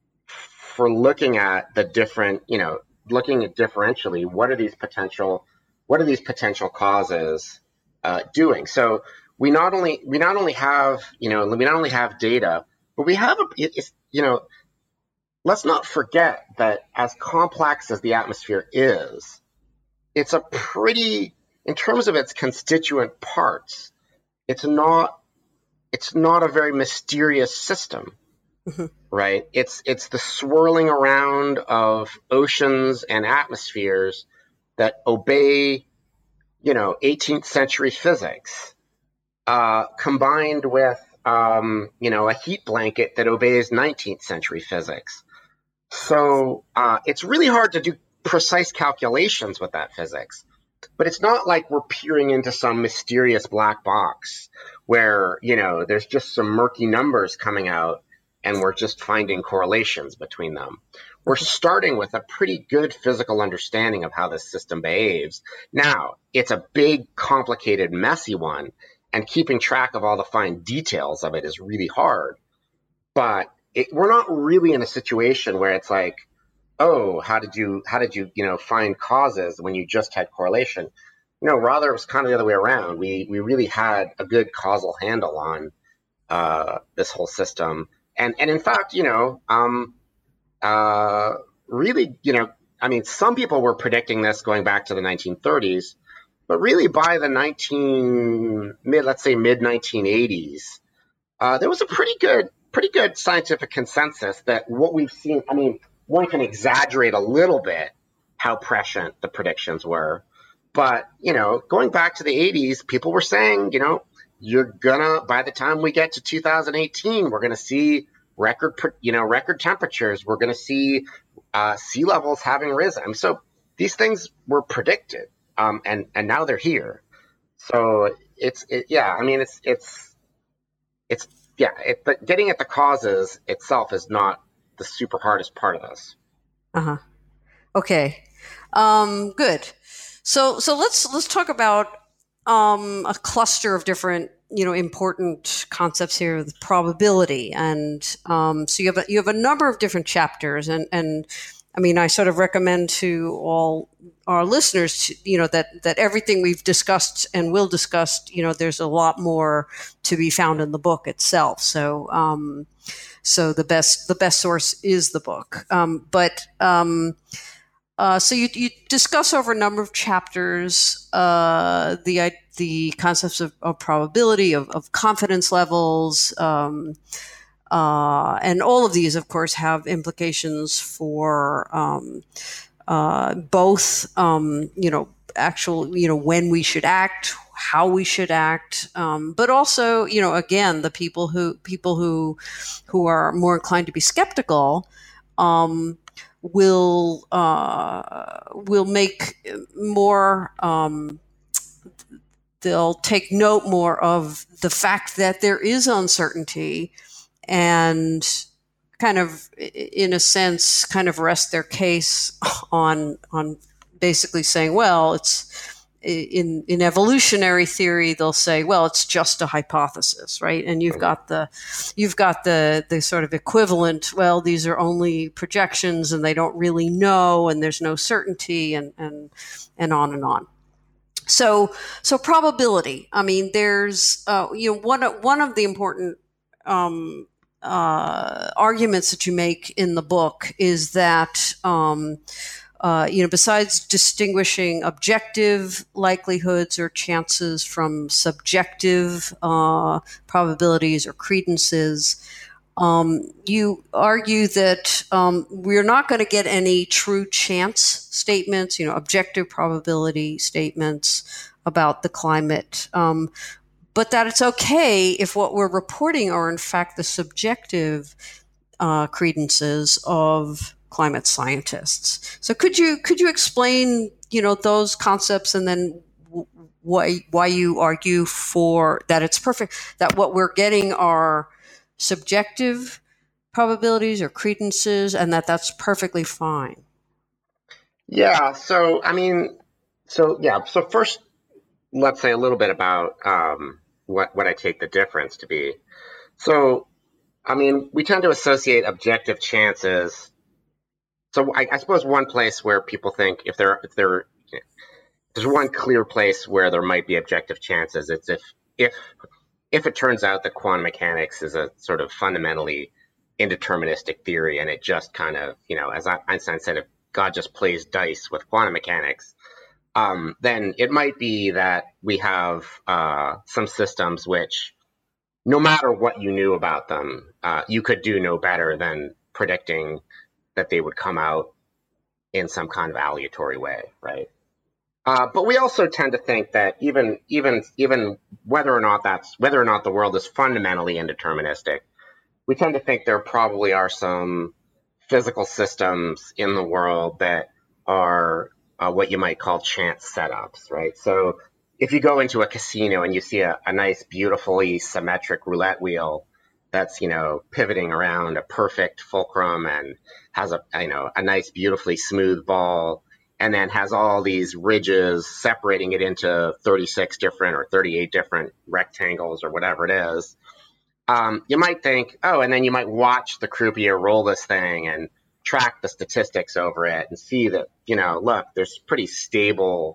for looking at the different, you know, looking at differentially, what are these potential, what are these potential causes, uh, doing? So we not only, we not only have, you know, we not only have data, but we have, a, it's, you know, let's not forget that as complex as the atmosphere is, it's a pretty, in terms of its constituent parts, it's not, it's not a very mysterious system, mm-hmm. right? It's, it's the swirling around of oceans and atmospheres that obey, you know, eighteenth century physics, uh, combined with, um, you know, a heat blanket that obeys nineteenth century physics. So uh, it's really hard to do precise calculations with that physics, but it's not like we're peering into some mysterious black box where, you know, there's just some murky numbers coming out and we're just finding correlations between them. We're starting with a pretty good physical understanding of how this system behaves. Now, it's a big, complicated, messy one, and keeping track of all the fine details of it is really hard, but It, we're not really in a situation where it's like, oh, how did you, how did you, you know, find causes when you just had correlation? You know, rather it was kind of the other way around. We we really had a good causal handle on uh, this whole system, and and in fact, you know, um, uh, really, you know, I mean, some people were predicting this going back to the nineteen thirties, but really by the nineteen mid, let's say mid nineteen eighties, uh, there was a pretty good. pretty good scientific consensus that what we've seen, I mean, one can exaggerate a little bit how prescient the predictions were. But, you know, going back to the eighties, people were saying, you know, you're gonna, by the time we get to two thousand eighteen, we're gonna see record, you know, record temperatures. We're gonna see uh, sea levels having risen. So these things were predicted, um, and, and now they're here. So it's, it, yeah, I mean, it's, it's, it's, Yeah, it, but getting at the causes itself is not the super hardest part of this. Uh huh. Okay. Um, good. So so let's let's talk about um, a cluster of different, you know, important concepts here, the probability, and um, so you have a, you have a number of different chapters, and and I mean, I sort of recommend to all our listeners, to, you know, that, that everything we've discussed and will discuss, you know, there's a lot more to be found in the book itself. So, um, so the best, the best source is the book. Um, but, um, uh, so you, you discuss over a number of chapters, uh, the, the concepts of, of probability, of, of confidence levels, um, Uh, and all of these, of course, have implications for um, uh, both, um, you know, actual, you know, when we should act, how we should act, um, but also, you know, again, the people who people who who are more inclined to be skeptical um, will uh, will make more. Um, they'll take note more of the fact that there is uncertainty. And kind of, in a sense, kind of rest their case on on basically saying, well, it's in in evolutionary theory, they'll say, well, it's just a hypothesis, right? And you've got the you've got the the sort of equivalent. Well, these are only projections, and they don't really know, and there's no certainty, and and and on and on. So so probability. I mean, there's uh, you know one one of the important um, Uh, arguments that you make in the book is that, um, uh, you know, besides distinguishing objective likelihoods or chances from subjective uh, probabilities or credences, um, you argue that um, we're not going to get any true chance statements, you know, objective probability statements about the climate. Um, But that it's okay if what we're reporting are in fact the subjective uh, credences of climate scientists. So could you could you explain, you know, those concepts, and then why why you argue for that it's perfect, that what we're getting are subjective probabilities or credences, and that that's perfectly fine? Yeah. So, I mean, so yeah. So first, let's say a little bit about um, what what I take the difference to be. So, I mean, we tend to associate objective chances. So, I, I suppose one place where people think if there if there there's one clear place where there might be objective chances, it's if if if it turns out that quantum mechanics is a sort of fundamentally indeterministic theory, and it just kind of, you know, as Einstein said, if God just plays dice with quantum mechanics, um, then it might be that we have uh, some systems which, no matter what you knew about them, uh, you could do no better than predicting that they would come out in some kind of aleatory way, right? Uh, but we also tend to think that even even even whether or not that's whether or not the world is fundamentally indeterministic, we tend to think there probably are some physical systems in the world that are uh, what you might call chance setups, right? So if you go into a casino and you see a, a nice, beautifully symmetric roulette wheel that's, you know, pivoting around a perfect fulcrum and has a, you know, a nice, beautifully smooth ball, and then has all these ridges separating it into thirty-six different or thirty-eight different rectangles or whatever it is, um, you might think, oh, and then you might watch the croupier roll this thing and track the statistics over it and see that, you know, look, there's pretty stable,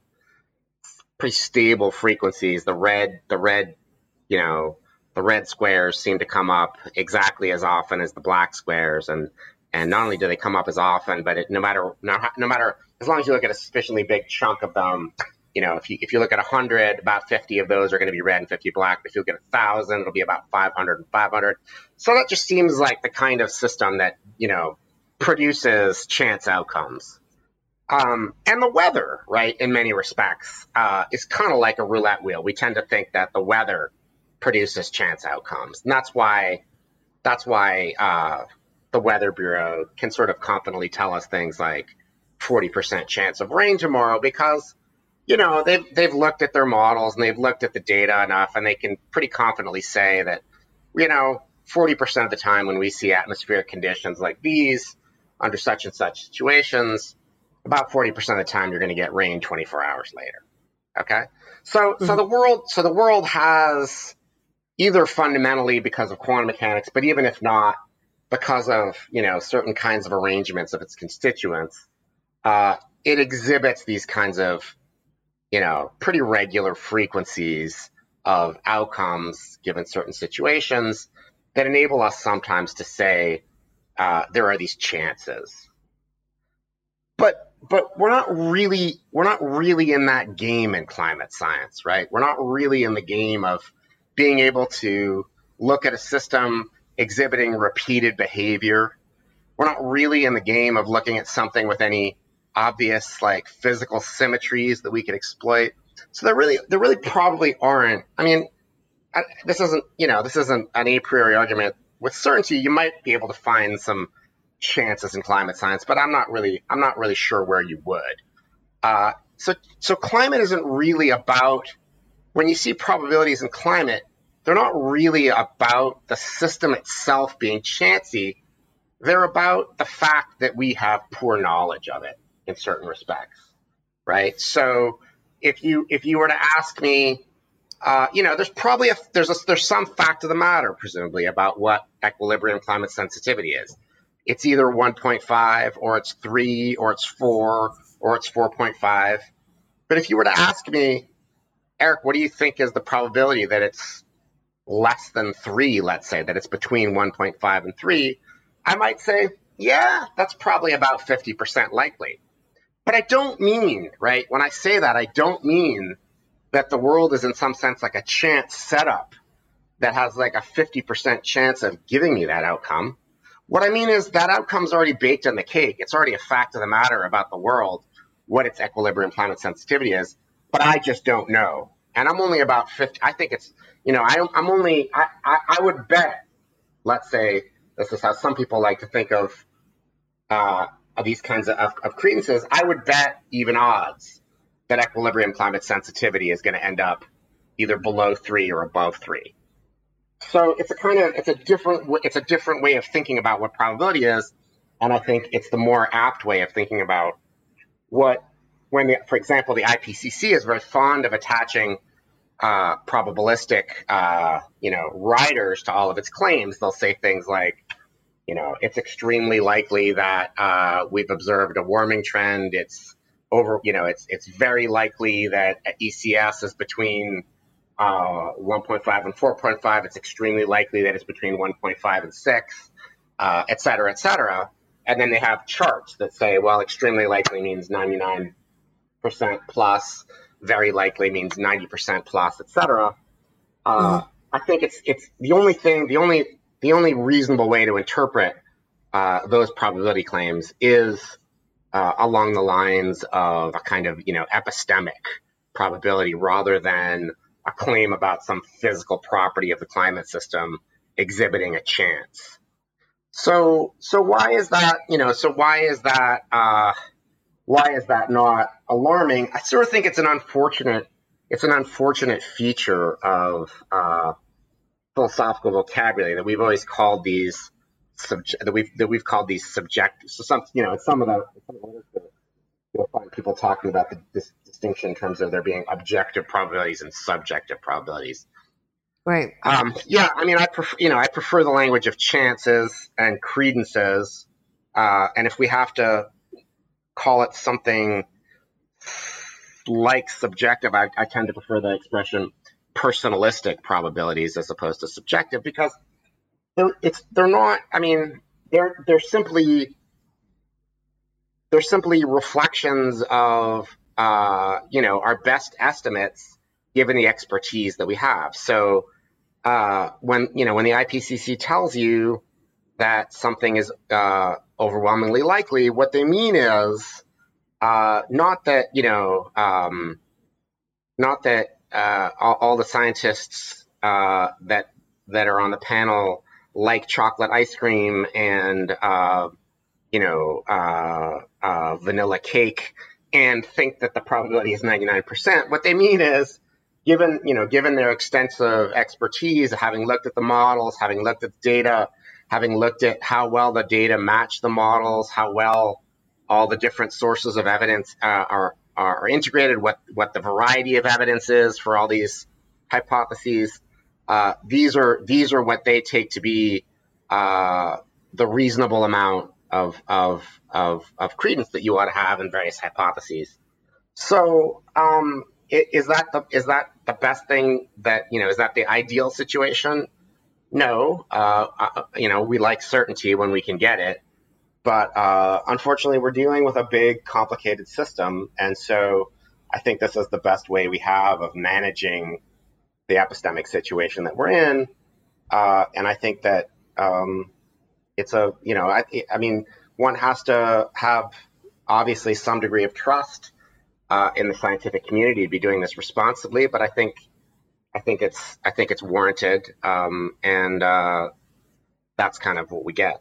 pretty stable frequencies. The red, the red, you know, the red squares seem to come up exactly as often as the black squares, and and not only do they come up as often, but it, no matter no, no matter as long as you look at a sufficiently big chunk of them, you know, if you if you look at a hundred, about fifty of those are going to be red and fifty black. If you look at a thousand, it'll be about five hundred and five hundred. So that just seems like the kind of system that, you know, produces chance outcomes. Um, and the weather, right, in many respects, uh, is kind of like a roulette wheel. We tend to think that the weather produces chance outcomes, and that's why that's why uh, the Weather Bureau can sort of confidently tell us things like forty percent chance of rain tomorrow, because, you know, they've they've looked at their models and they've looked at the data enough, and they can pretty confidently say that, you know, forty percent of the time when we see atmospheric conditions like these under such and such situations, about forty percent of the time you're going to get rain twenty-four hours later. Okay, so mm-hmm. so the world so the world has, either fundamentally because of quantum mechanics, but even if not, because of, you know, certain kinds of arrangements of its constituents, uh, it exhibits these kinds of, you know, pretty regular frequencies of outcomes given certain situations that enable us sometimes to say uh, there are these chances. But but we're not really we're not really in that game in climate science, right? We're not really in the game of being able to look at a system exhibiting repeated behavior. We're not really in the game of looking at something with any obvious, like, physical symmetries that we can exploit. So there really, there really probably aren't. I mean, I, this isn't, you know, this isn't an a priori argument. With certainty, you might be able to find some chances in climate science, but I'm not really, I'm not really sure where you would. Uh, so, so climate isn't really about. When you see probabilities in climate, they're not really about the system itself being chancy. They're about the fact that we have poor knowledge of it in certain respects, right? So if you if you were to ask me, uh, you know, there's probably a, there's a, there's some fact of the matter, presumably, about what equilibrium climate sensitivity is. It's either one point five, or it's three, or it's four, or it's four point five. But if you were to ask me, Eric, what do you think is the probability that it's less than three, let's say, that it's between one point five and three, I might say, yeah, that's probably about fifty percent likely. But I don't mean, right, when I say that, I don't mean that the world is in some sense like a chance setup that has like a fifty percent chance of giving me that outcome. What I mean is that outcome's already baked in the cake. It's already a fact of the matter about the world, what its equilibrium climate sensitivity is. But I just don't know. And I'm only about fifty. I think it's, you know, I, I'm only, I, I, I would bet, let's say, this is how some people like to think of, uh, of these kinds of, of, of credences. I would bet even odds that equilibrium climate sensitivity is going to end up either below three or above three. so it's a kind of it's a different it's a different way of thinking about what probability is, and I think it's the more apt way of thinking about what when the, for example, the I P C C is very fond of attaching uh, probabilistic uh, you know riders to all of its claims. They'll say things like, you know, it's extremely likely that uh, we've observed a warming trend. It's over, you know, it's it's very likely that E C S is between uh, one point five and four point five. It's extremely likely that it's between one point five and six, uh, et cetera, et cetera. And then they have charts that say, well, extremely likely means ninety-nine percent plus, very likely means ninety percent plus, et cetera. Uh, mm-hmm. I think it's it's the only thing, the only the only reasonable way to interpret uh, those probability claims is uh, along the lines of a kind of, you know, epistemic probability rather than a claim about some physical property of the climate system exhibiting a chance. So, so why is that, you know, so why is that, uh, why is that not alarming? I sort of think it's an unfortunate, it's an unfortunate feature of, uh, philosophical vocabulary that we've always called these subject that we've that we've called these subjective. So some, you know, some of the, some of the literature, you'll find people talking about the this distinction in terms of there being objective probabilities and subjective probabilities. Right. Um, yeah, I mean, I prefer, you know, I prefer the language of chances and credences, uh, and if we have to call it something like subjective, I, I tend to prefer the expression personalistic probabilities as opposed to subjective, because they're, it's they're not. I mean, they're they're simply they're simply reflections of uh, you know our best estimates given the expertise that we have. So uh, when you know when the I P C C tells you that something is uh, overwhelmingly likely, what they mean is uh, not that you know um, not that. Uh, all, all the scientists uh, that that are on the panel like chocolate ice cream and uh, you know uh, uh, vanilla cake and think that the probability is ninety-nine percent. What they mean is, given you know given their extensive expertise, having looked at the models, having looked at the data, having looked at how well the data match the models, how well all the different sources of evidence uh, are. are integrated, what, what the variety of evidence is for all these hypotheses. Uh, these are these are what they take to be uh, the reasonable amount of, of of of credence that you ought to have in various hypotheses. So um, is that the is that the best thing that you know? Is that the ideal situation? No. Uh, uh, you know, we like certainty when we can get it. But uh, unfortunately, we're dealing with a big, complicated system. And so I think this is the best way we have of managing the epistemic situation that we're in. Uh, and I think that um, it's a, you know, I, I mean, one has to have obviously some degree of trust uh, in the scientific community to be doing this responsibly. But I think, I think it's, I think it's warranted. Um, and uh, that's kind of what we get.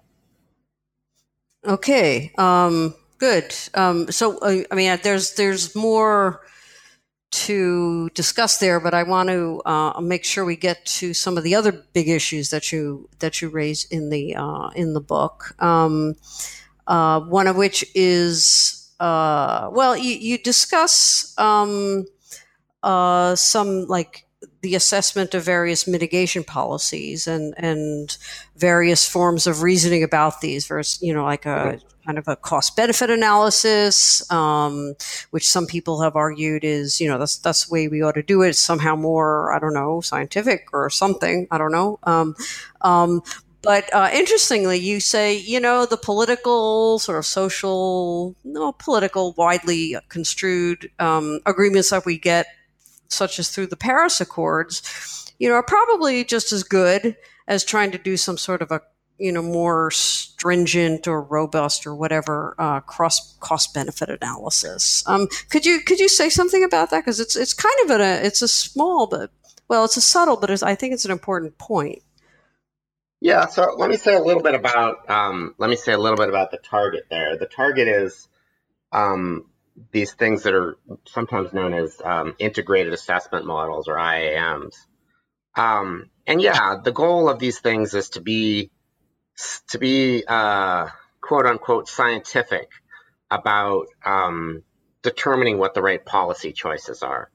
Okay, um, good. Um, so, uh, I mean, there's there's more to discuss there, but I want to uh, make sure we get to some of the other big issues that you that you raise in the uh, in the book. Um, uh, one of which is uh, well, you, you discuss um, uh, some like. the assessment of various mitigation policies and, and various forms of reasoning about these versus, you know, like a kind of a cost benefit analysis, um, which some people have argued is, you know, that's, that's the way we ought to do it. It's somehow more, I don't know, scientific or something. I don't know. Um, um, But uh, interestingly, you say, you know, the political, sort of social, no, political, widely construed um, agreements that we get, such as through the Paris Accords, you know, are probably just as good as trying to do some sort of a, you know, more stringent or robust or whatever uh, cross cost benefit analysis. Um, could you could you say something about that? Because it's it's kind of a it's a small but well, it's a subtle, but it's, I think it's an important point. Yeah. So let me say a little bit about um, let me say a little bit about the target there. The target is um, these things that are sometimes known as um, integrated assessment models, or I A Ms. Um, and yeah, the goal of these things is to be to be uh, quote unquote scientific about um, determining what the right policy choices are.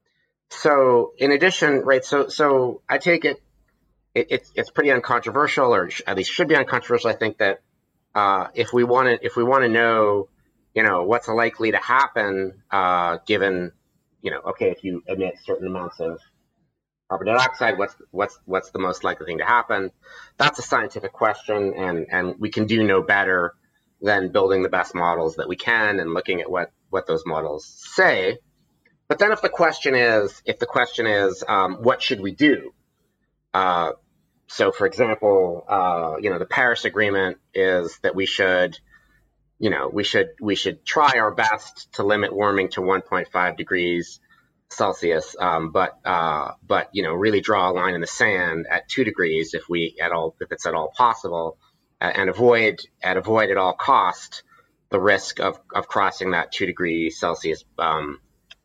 So in addition, right, so so I take it, it it's it's pretty uncontroversial, or at least should be uncontroversial. I think that uh, if we want to if we want to know, you know, what's likely to happen, uh, given, you know, okay, if you emit certain amounts of carbon dioxide, what's what's what's the most likely thing to happen? That's a scientific question, and and we can do no better than building the best models that we can and looking at what what those models say. But then if the question is, if the question is, um, what should we do? Uh, so, for example, uh, you know, the Paris Agreement is that we should, you know, we should we should try our best to limit warming to one point five degrees Celsius, um, but uh, but you know, really draw a line in the sand at two degrees if we at all if it's at all possible, and avoid and avoid at all cost the risk of of crossing that two degree Celsius um,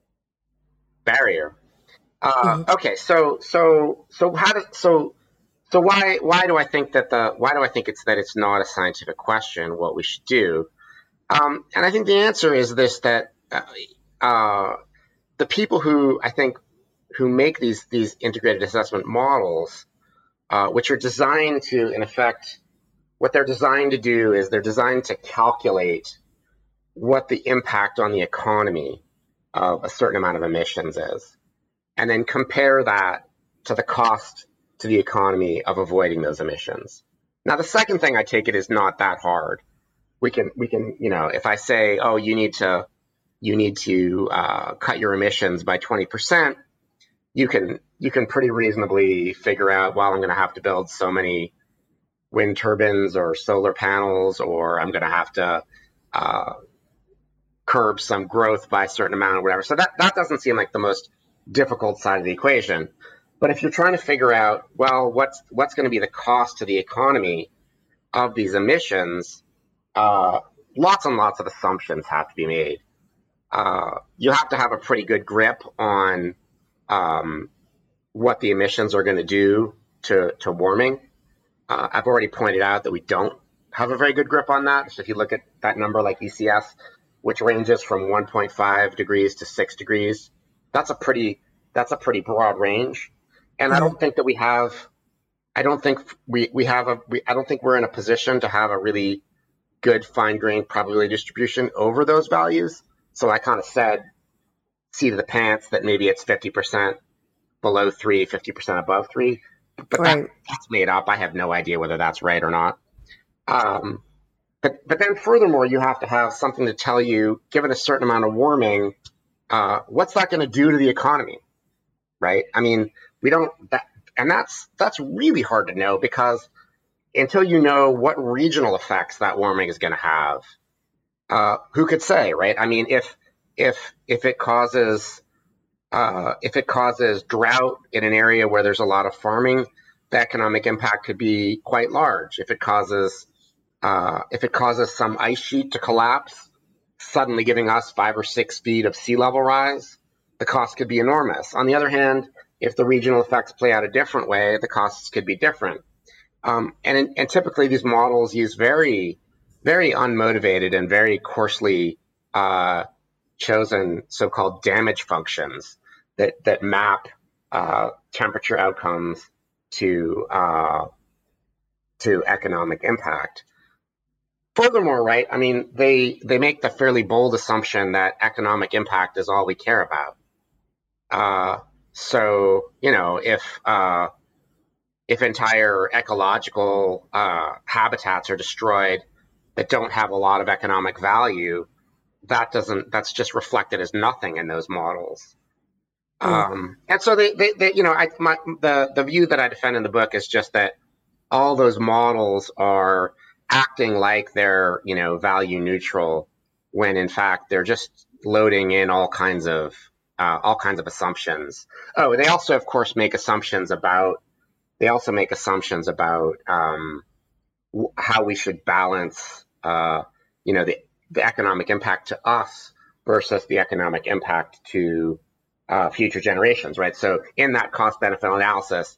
barrier. Uh, Mm-hmm. okay, so so so how do so so why why do I think that the why do I think it's that it's not a scientific question what we should do? Um, and I think the answer is this: that uh, uh, the people who I think who make these these integrated assessment models, uh, which are designed to, in effect, what they're designed to do is they're designed to calculate what the impact on the economy of a certain amount of emissions is, and then compare that to the cost to the economy of avoiding those emissions. Now, the second thing I take it is not that hard. We can, we can, you know, if I say, oh, you need to, you need to uh, cut your emissions by twenty percent, you can, you can pretty reasonably figure out, well, I'm going to have to build so many wind turbines or solar panels, or I'm going to have to uh, curb some growth by a certain amount or whatever. So that, that doesn't seem like the most difficult side of the equation. But if you're trying to figure out, well, what's what's going to be the cost to the economy of these emissions, uh, lots and lots of assumptions have to be made. Uh, you have to have a pretty good grip on um, what the emissions are going to do to, to warming. Uh, I've already pointed out that we don't have a very good grip on that. So if you look at that number like E C S, which ranges from one point five degrees to six degrees, that's a pretty that's a pretty broad range. And I don't think that we have, I don't think we, we have a, we, I don't think we're in a position to have a really good fine-grained probability distribution over those values. So I kind of said, seat of the pants, that maybe it's fifty percent below three, fifty percent above three. But Right. that, that's made up. I have no idea whether that's right or not. Um, but, but then furthermore, you have to have something to tell you, given a certain amount of warming, uh, what's that going to do to the economy, right? I mean, we don't, that, and that's that's really hard to know, because until you know what regional effects that warming is going to have, uh, who could say, right? I mean, if if if it causes uh, if it causes drought in an area where there's a lot of farming, the economic impact could be quite large. If it causes uh, if it causes some ice sheet to collapse, suddenly giving us five or six feet of sea level rise, the cost could be enormous. On the other hand, if the regional effects play out a different way, the costs could be different. Um, and, and typically these models use very, very unmotivated and very coarsely uh, chosen so-called damage functions that, that map uh, temperature outcomes to, uh, to economic impact. Furthermore, right, I mean, they, they make the fairly bold assumption that economic impact is all we care about. Uh, so, you know, if, uh, if entire ecological uh, habitats are destroyed that don't have a lot of economic value, that doesn't, that's just reflected as nothing in those models. Mm. Um, and so they, they, they you know, I, my, the, the view that I defend in the book is just that all those models are acting like they're, you know, value neutral, when in fact they're just loading in all kinds of uh, all kinds of assumptions. Oh, they also, of course, make assumptions about they also make assumptions about um, w- how we should balance, uh, you know, the, the economic impact to us versus the economic impact to uh, future generations, right? So in that cost-benefit analysis,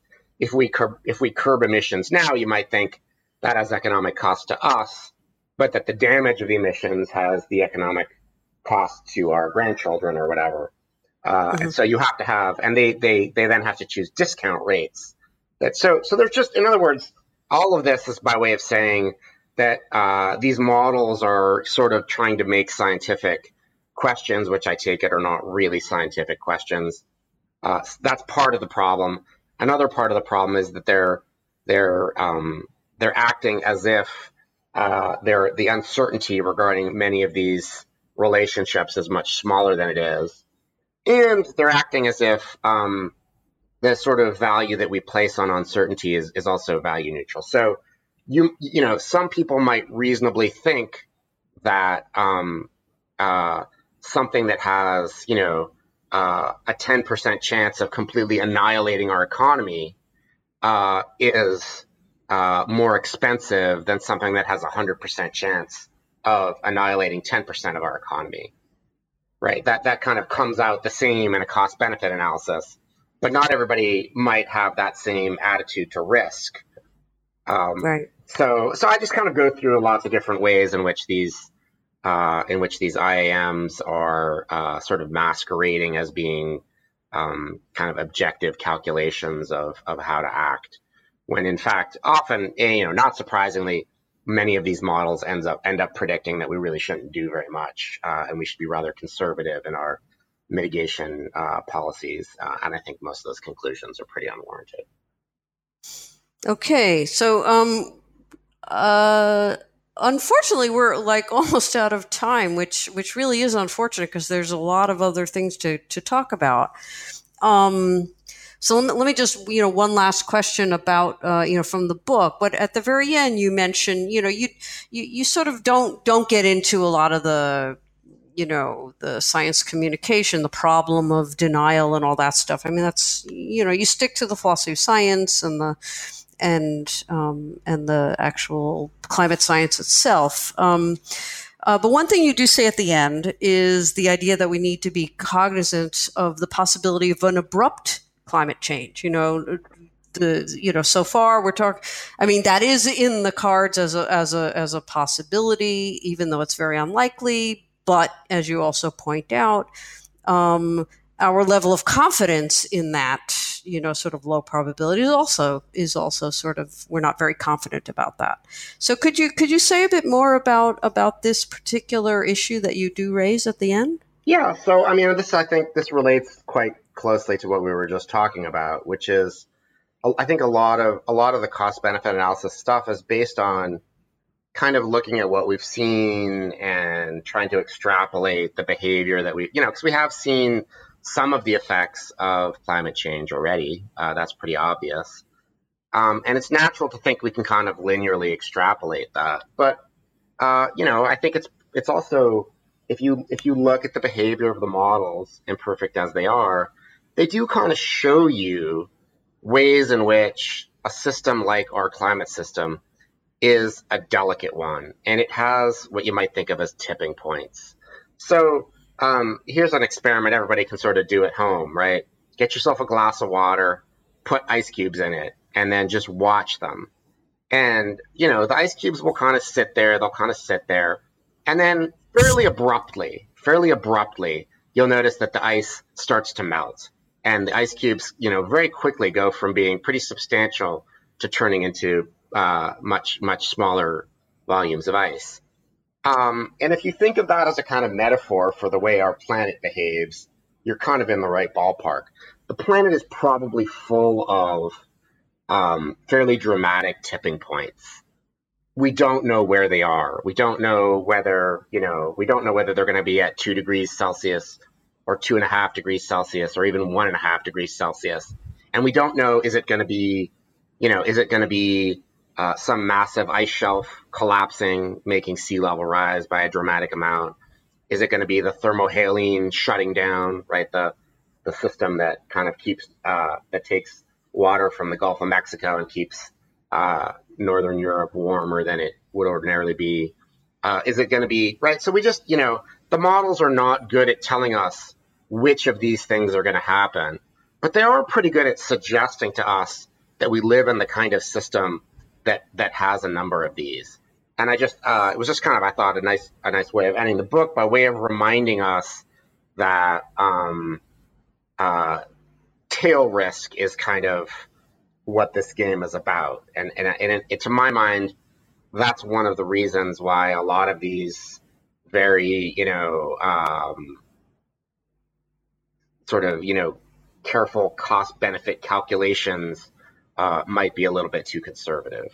if we curb, if we curb emissions now, you might think that has economic cost to us, but that the damage of the emissions has the economic cost to our grandchildren or whatever. Uh, mm-hmm. And so you have to have, and they, they, they then have to choose discount rates. That so so there's just, in other words, all of this is by way of saying that uh, these models are sort of trying to make scientific questions, which I take it are not really scientific questions. Uh, that's part of the problem. Another part of the problem is that they're they're um, they're acting as if uh, they're the uncertainty regarding many of these relationships is much smaller than it is, and they're acting as if um, the sort of value that we place on uncertainty is, is also value neutral. So you you know some people might reasonably think that um, uh, something that has you know uh, a ten percent chance of completely annihilating our economy uh, is uh, more expensive than something that has a one hundred percent chance of annihilating ten percent of our economy, right? That that kind of comes out the same in a cost-benefit analysis, but not everybody might have that same attitude to risk. Um, right. So, so I just kind of go through lots of different ways in which these, uh, in which these I A Ms are uh, sort of masquerading as being um, kind of objective calculations of of how to act, when in fact, often, you know, not surprisingly, many of these models ends up end up predicting that we really shouldn't do very much, uh, and we should be rather conservative in our mitigation uh, policies. Uh, and I think most of those conclusions are pretty unwarranted. Okay, so um, uh, unfortunately, we're like almost out of time, which which really is unfortunate because there's a lot of other things to to talk about. Um, So let me, let me just, you know, one last question about, uh, you know, from the book. But at the very end, you mentioned, you know, you, you, you sort of don't, don't get into a lot of the, you know, the science communication, the problem of denial and all that stuff. I mean, that's, you know, you stick to the philosophy of science and the, and, um, and the actual climate science itself. Um, Uh, but one thing you do say at the end is the idea that we need to be cognizant of the possibility of an abrupt climate change. You know, the you know so far we're talking. I mean, that is in the cards as a as a as a possibility, even though it's very unlikely. But as you also point out, um, our level of confidence in that, you know, sort of low probability is also is also sort of, we're not very confident about that. So could you could you say a bit more about about this particular issue that you do raise at the end? Yeah. So I mean, this I think this relates quite closely to what we were just talking about, which is I think a lot of a lot of the cost benefit analysis stuff is based on kind of looking at what we've seen and trying to extrapolate the behavior that we, you know, because we have seen some of the effects of climate change already. Uh, that's pretty obvious. Um, and it's natural to think we can kind of linearly extrapolate that. But, uh, you know, I think it's it's also, if you if you look at the behavior of the models, imperfect as they are, they do kind of show you ways in which a system like our climate system is a delicate one. And it has what you might think of as tipping points. So, Um, here's an experiment everybody can sort of do at home, right? Get yourself a glass of water, put ice cubes in it, and then just watch them. And, you know, the ice cubes will kind of sit there, they'll kind of sit there. And then fairly abruptly, fairly abruptly, you'll notice that the ice starts to melt. And the ice cubes, you know, very quickly go from being pretty substantial to turning into uh, much, much smaller volumes of ice. Um, and if you think of that as a kind of metaphor for the way our planet behaves, you're kind of in the right ballpark. The planet is probably full of um, fairly dramatic tipping points. We don't know where they are. We don't know whether, you know, we don't know whether they're going to be at two degrees Celsius or two and a half degrees Celsius or even one and a half degrees Celsius. And we don't know, is it going to be, you know, is it going to be Uh, some massive ice shelf collapsing, making sea level rise by a dramatic amount? Is it going to be the thermohaline shutting down, right? The the system that kind of keeps, uh, that takes water from the Gulf of Mexico and keeps uh, Northern Europe warmer than it would ordinarily be. Uh, is it going to be, right? So we just, you know, the models are not good at telling us which of these things are going to happen, but they are pretty good at suggesting to us that we live in the kind of system that that has a number of these. And I just uh, it was just kind of, I thought, a nice a nice way of ending the book by way of reminding us that um, uh, tail risk is kind of what this game is about. And and, and it, it, to my mind, that's one of the reasons why a lot of these very, you know, um, sort of, you know, careful cost-benefit calculations uh, might be a little bit too conservative.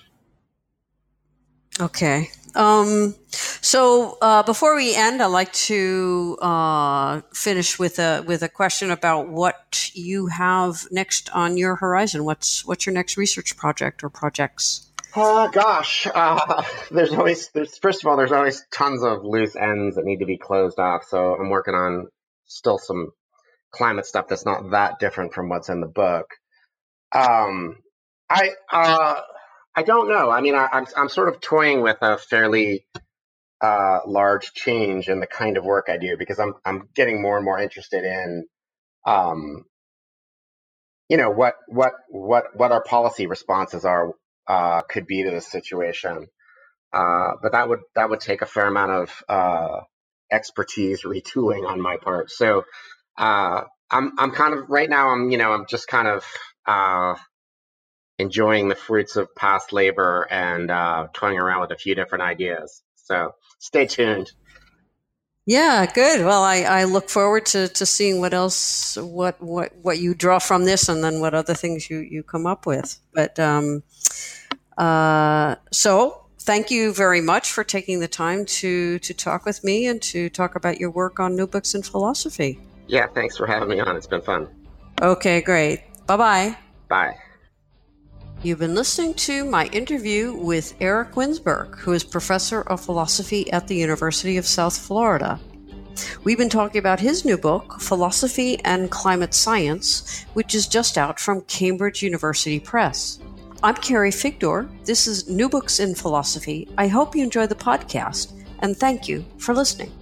Okay. Um, so uh, before we end, I'd like to uh, finish with a with a question about what you have next on your horizon. What's what's your next research project or projects? Oh gosh, uh, there's always there's first of all there's always tons of loose ends that need to be closed off. So I'm working on still some climate stuff that's not that different from what's in the book. Um, I. Uh, I don't know. I mean, I, I'm I'm sort of toying with a fairly uh, large change in the kind of work I do, because I'm I'm getting more and more interested in, um, you know, what what what what our policy responses are uh, could be to this situation. Uh, but that would that would take a fair amount of uh, expertise retooling on my part. So uh, I'm I'm kind of right now. I'm you know I'm just kind of. Uh, enjoying the fruits of past labor and uh, toying around with a few different ideas. So stay tuned. Yeah, good. Well, I, I look forward to, to seeing what else, what, what, what you draw from this, and then what other things you, you come up with. But um, uh, so thank you very much for taking the time to, to talk with me and to talk about your work on New Books in Philosophy. Yeah, thanks for having me on. It's been fun. Okay, great. Bye-bye. Bye. You've been listening to my interview with Eric Winsberg, who is professor of philosophy at the University of South Florida. We've been talking about his new book, Philosophy and Climate Science, which is just out from Cambridge University Press. I'm Carrie Figdor. This is New Books in Philosophy. I hope you enjoy the podcast, and thank you for listening.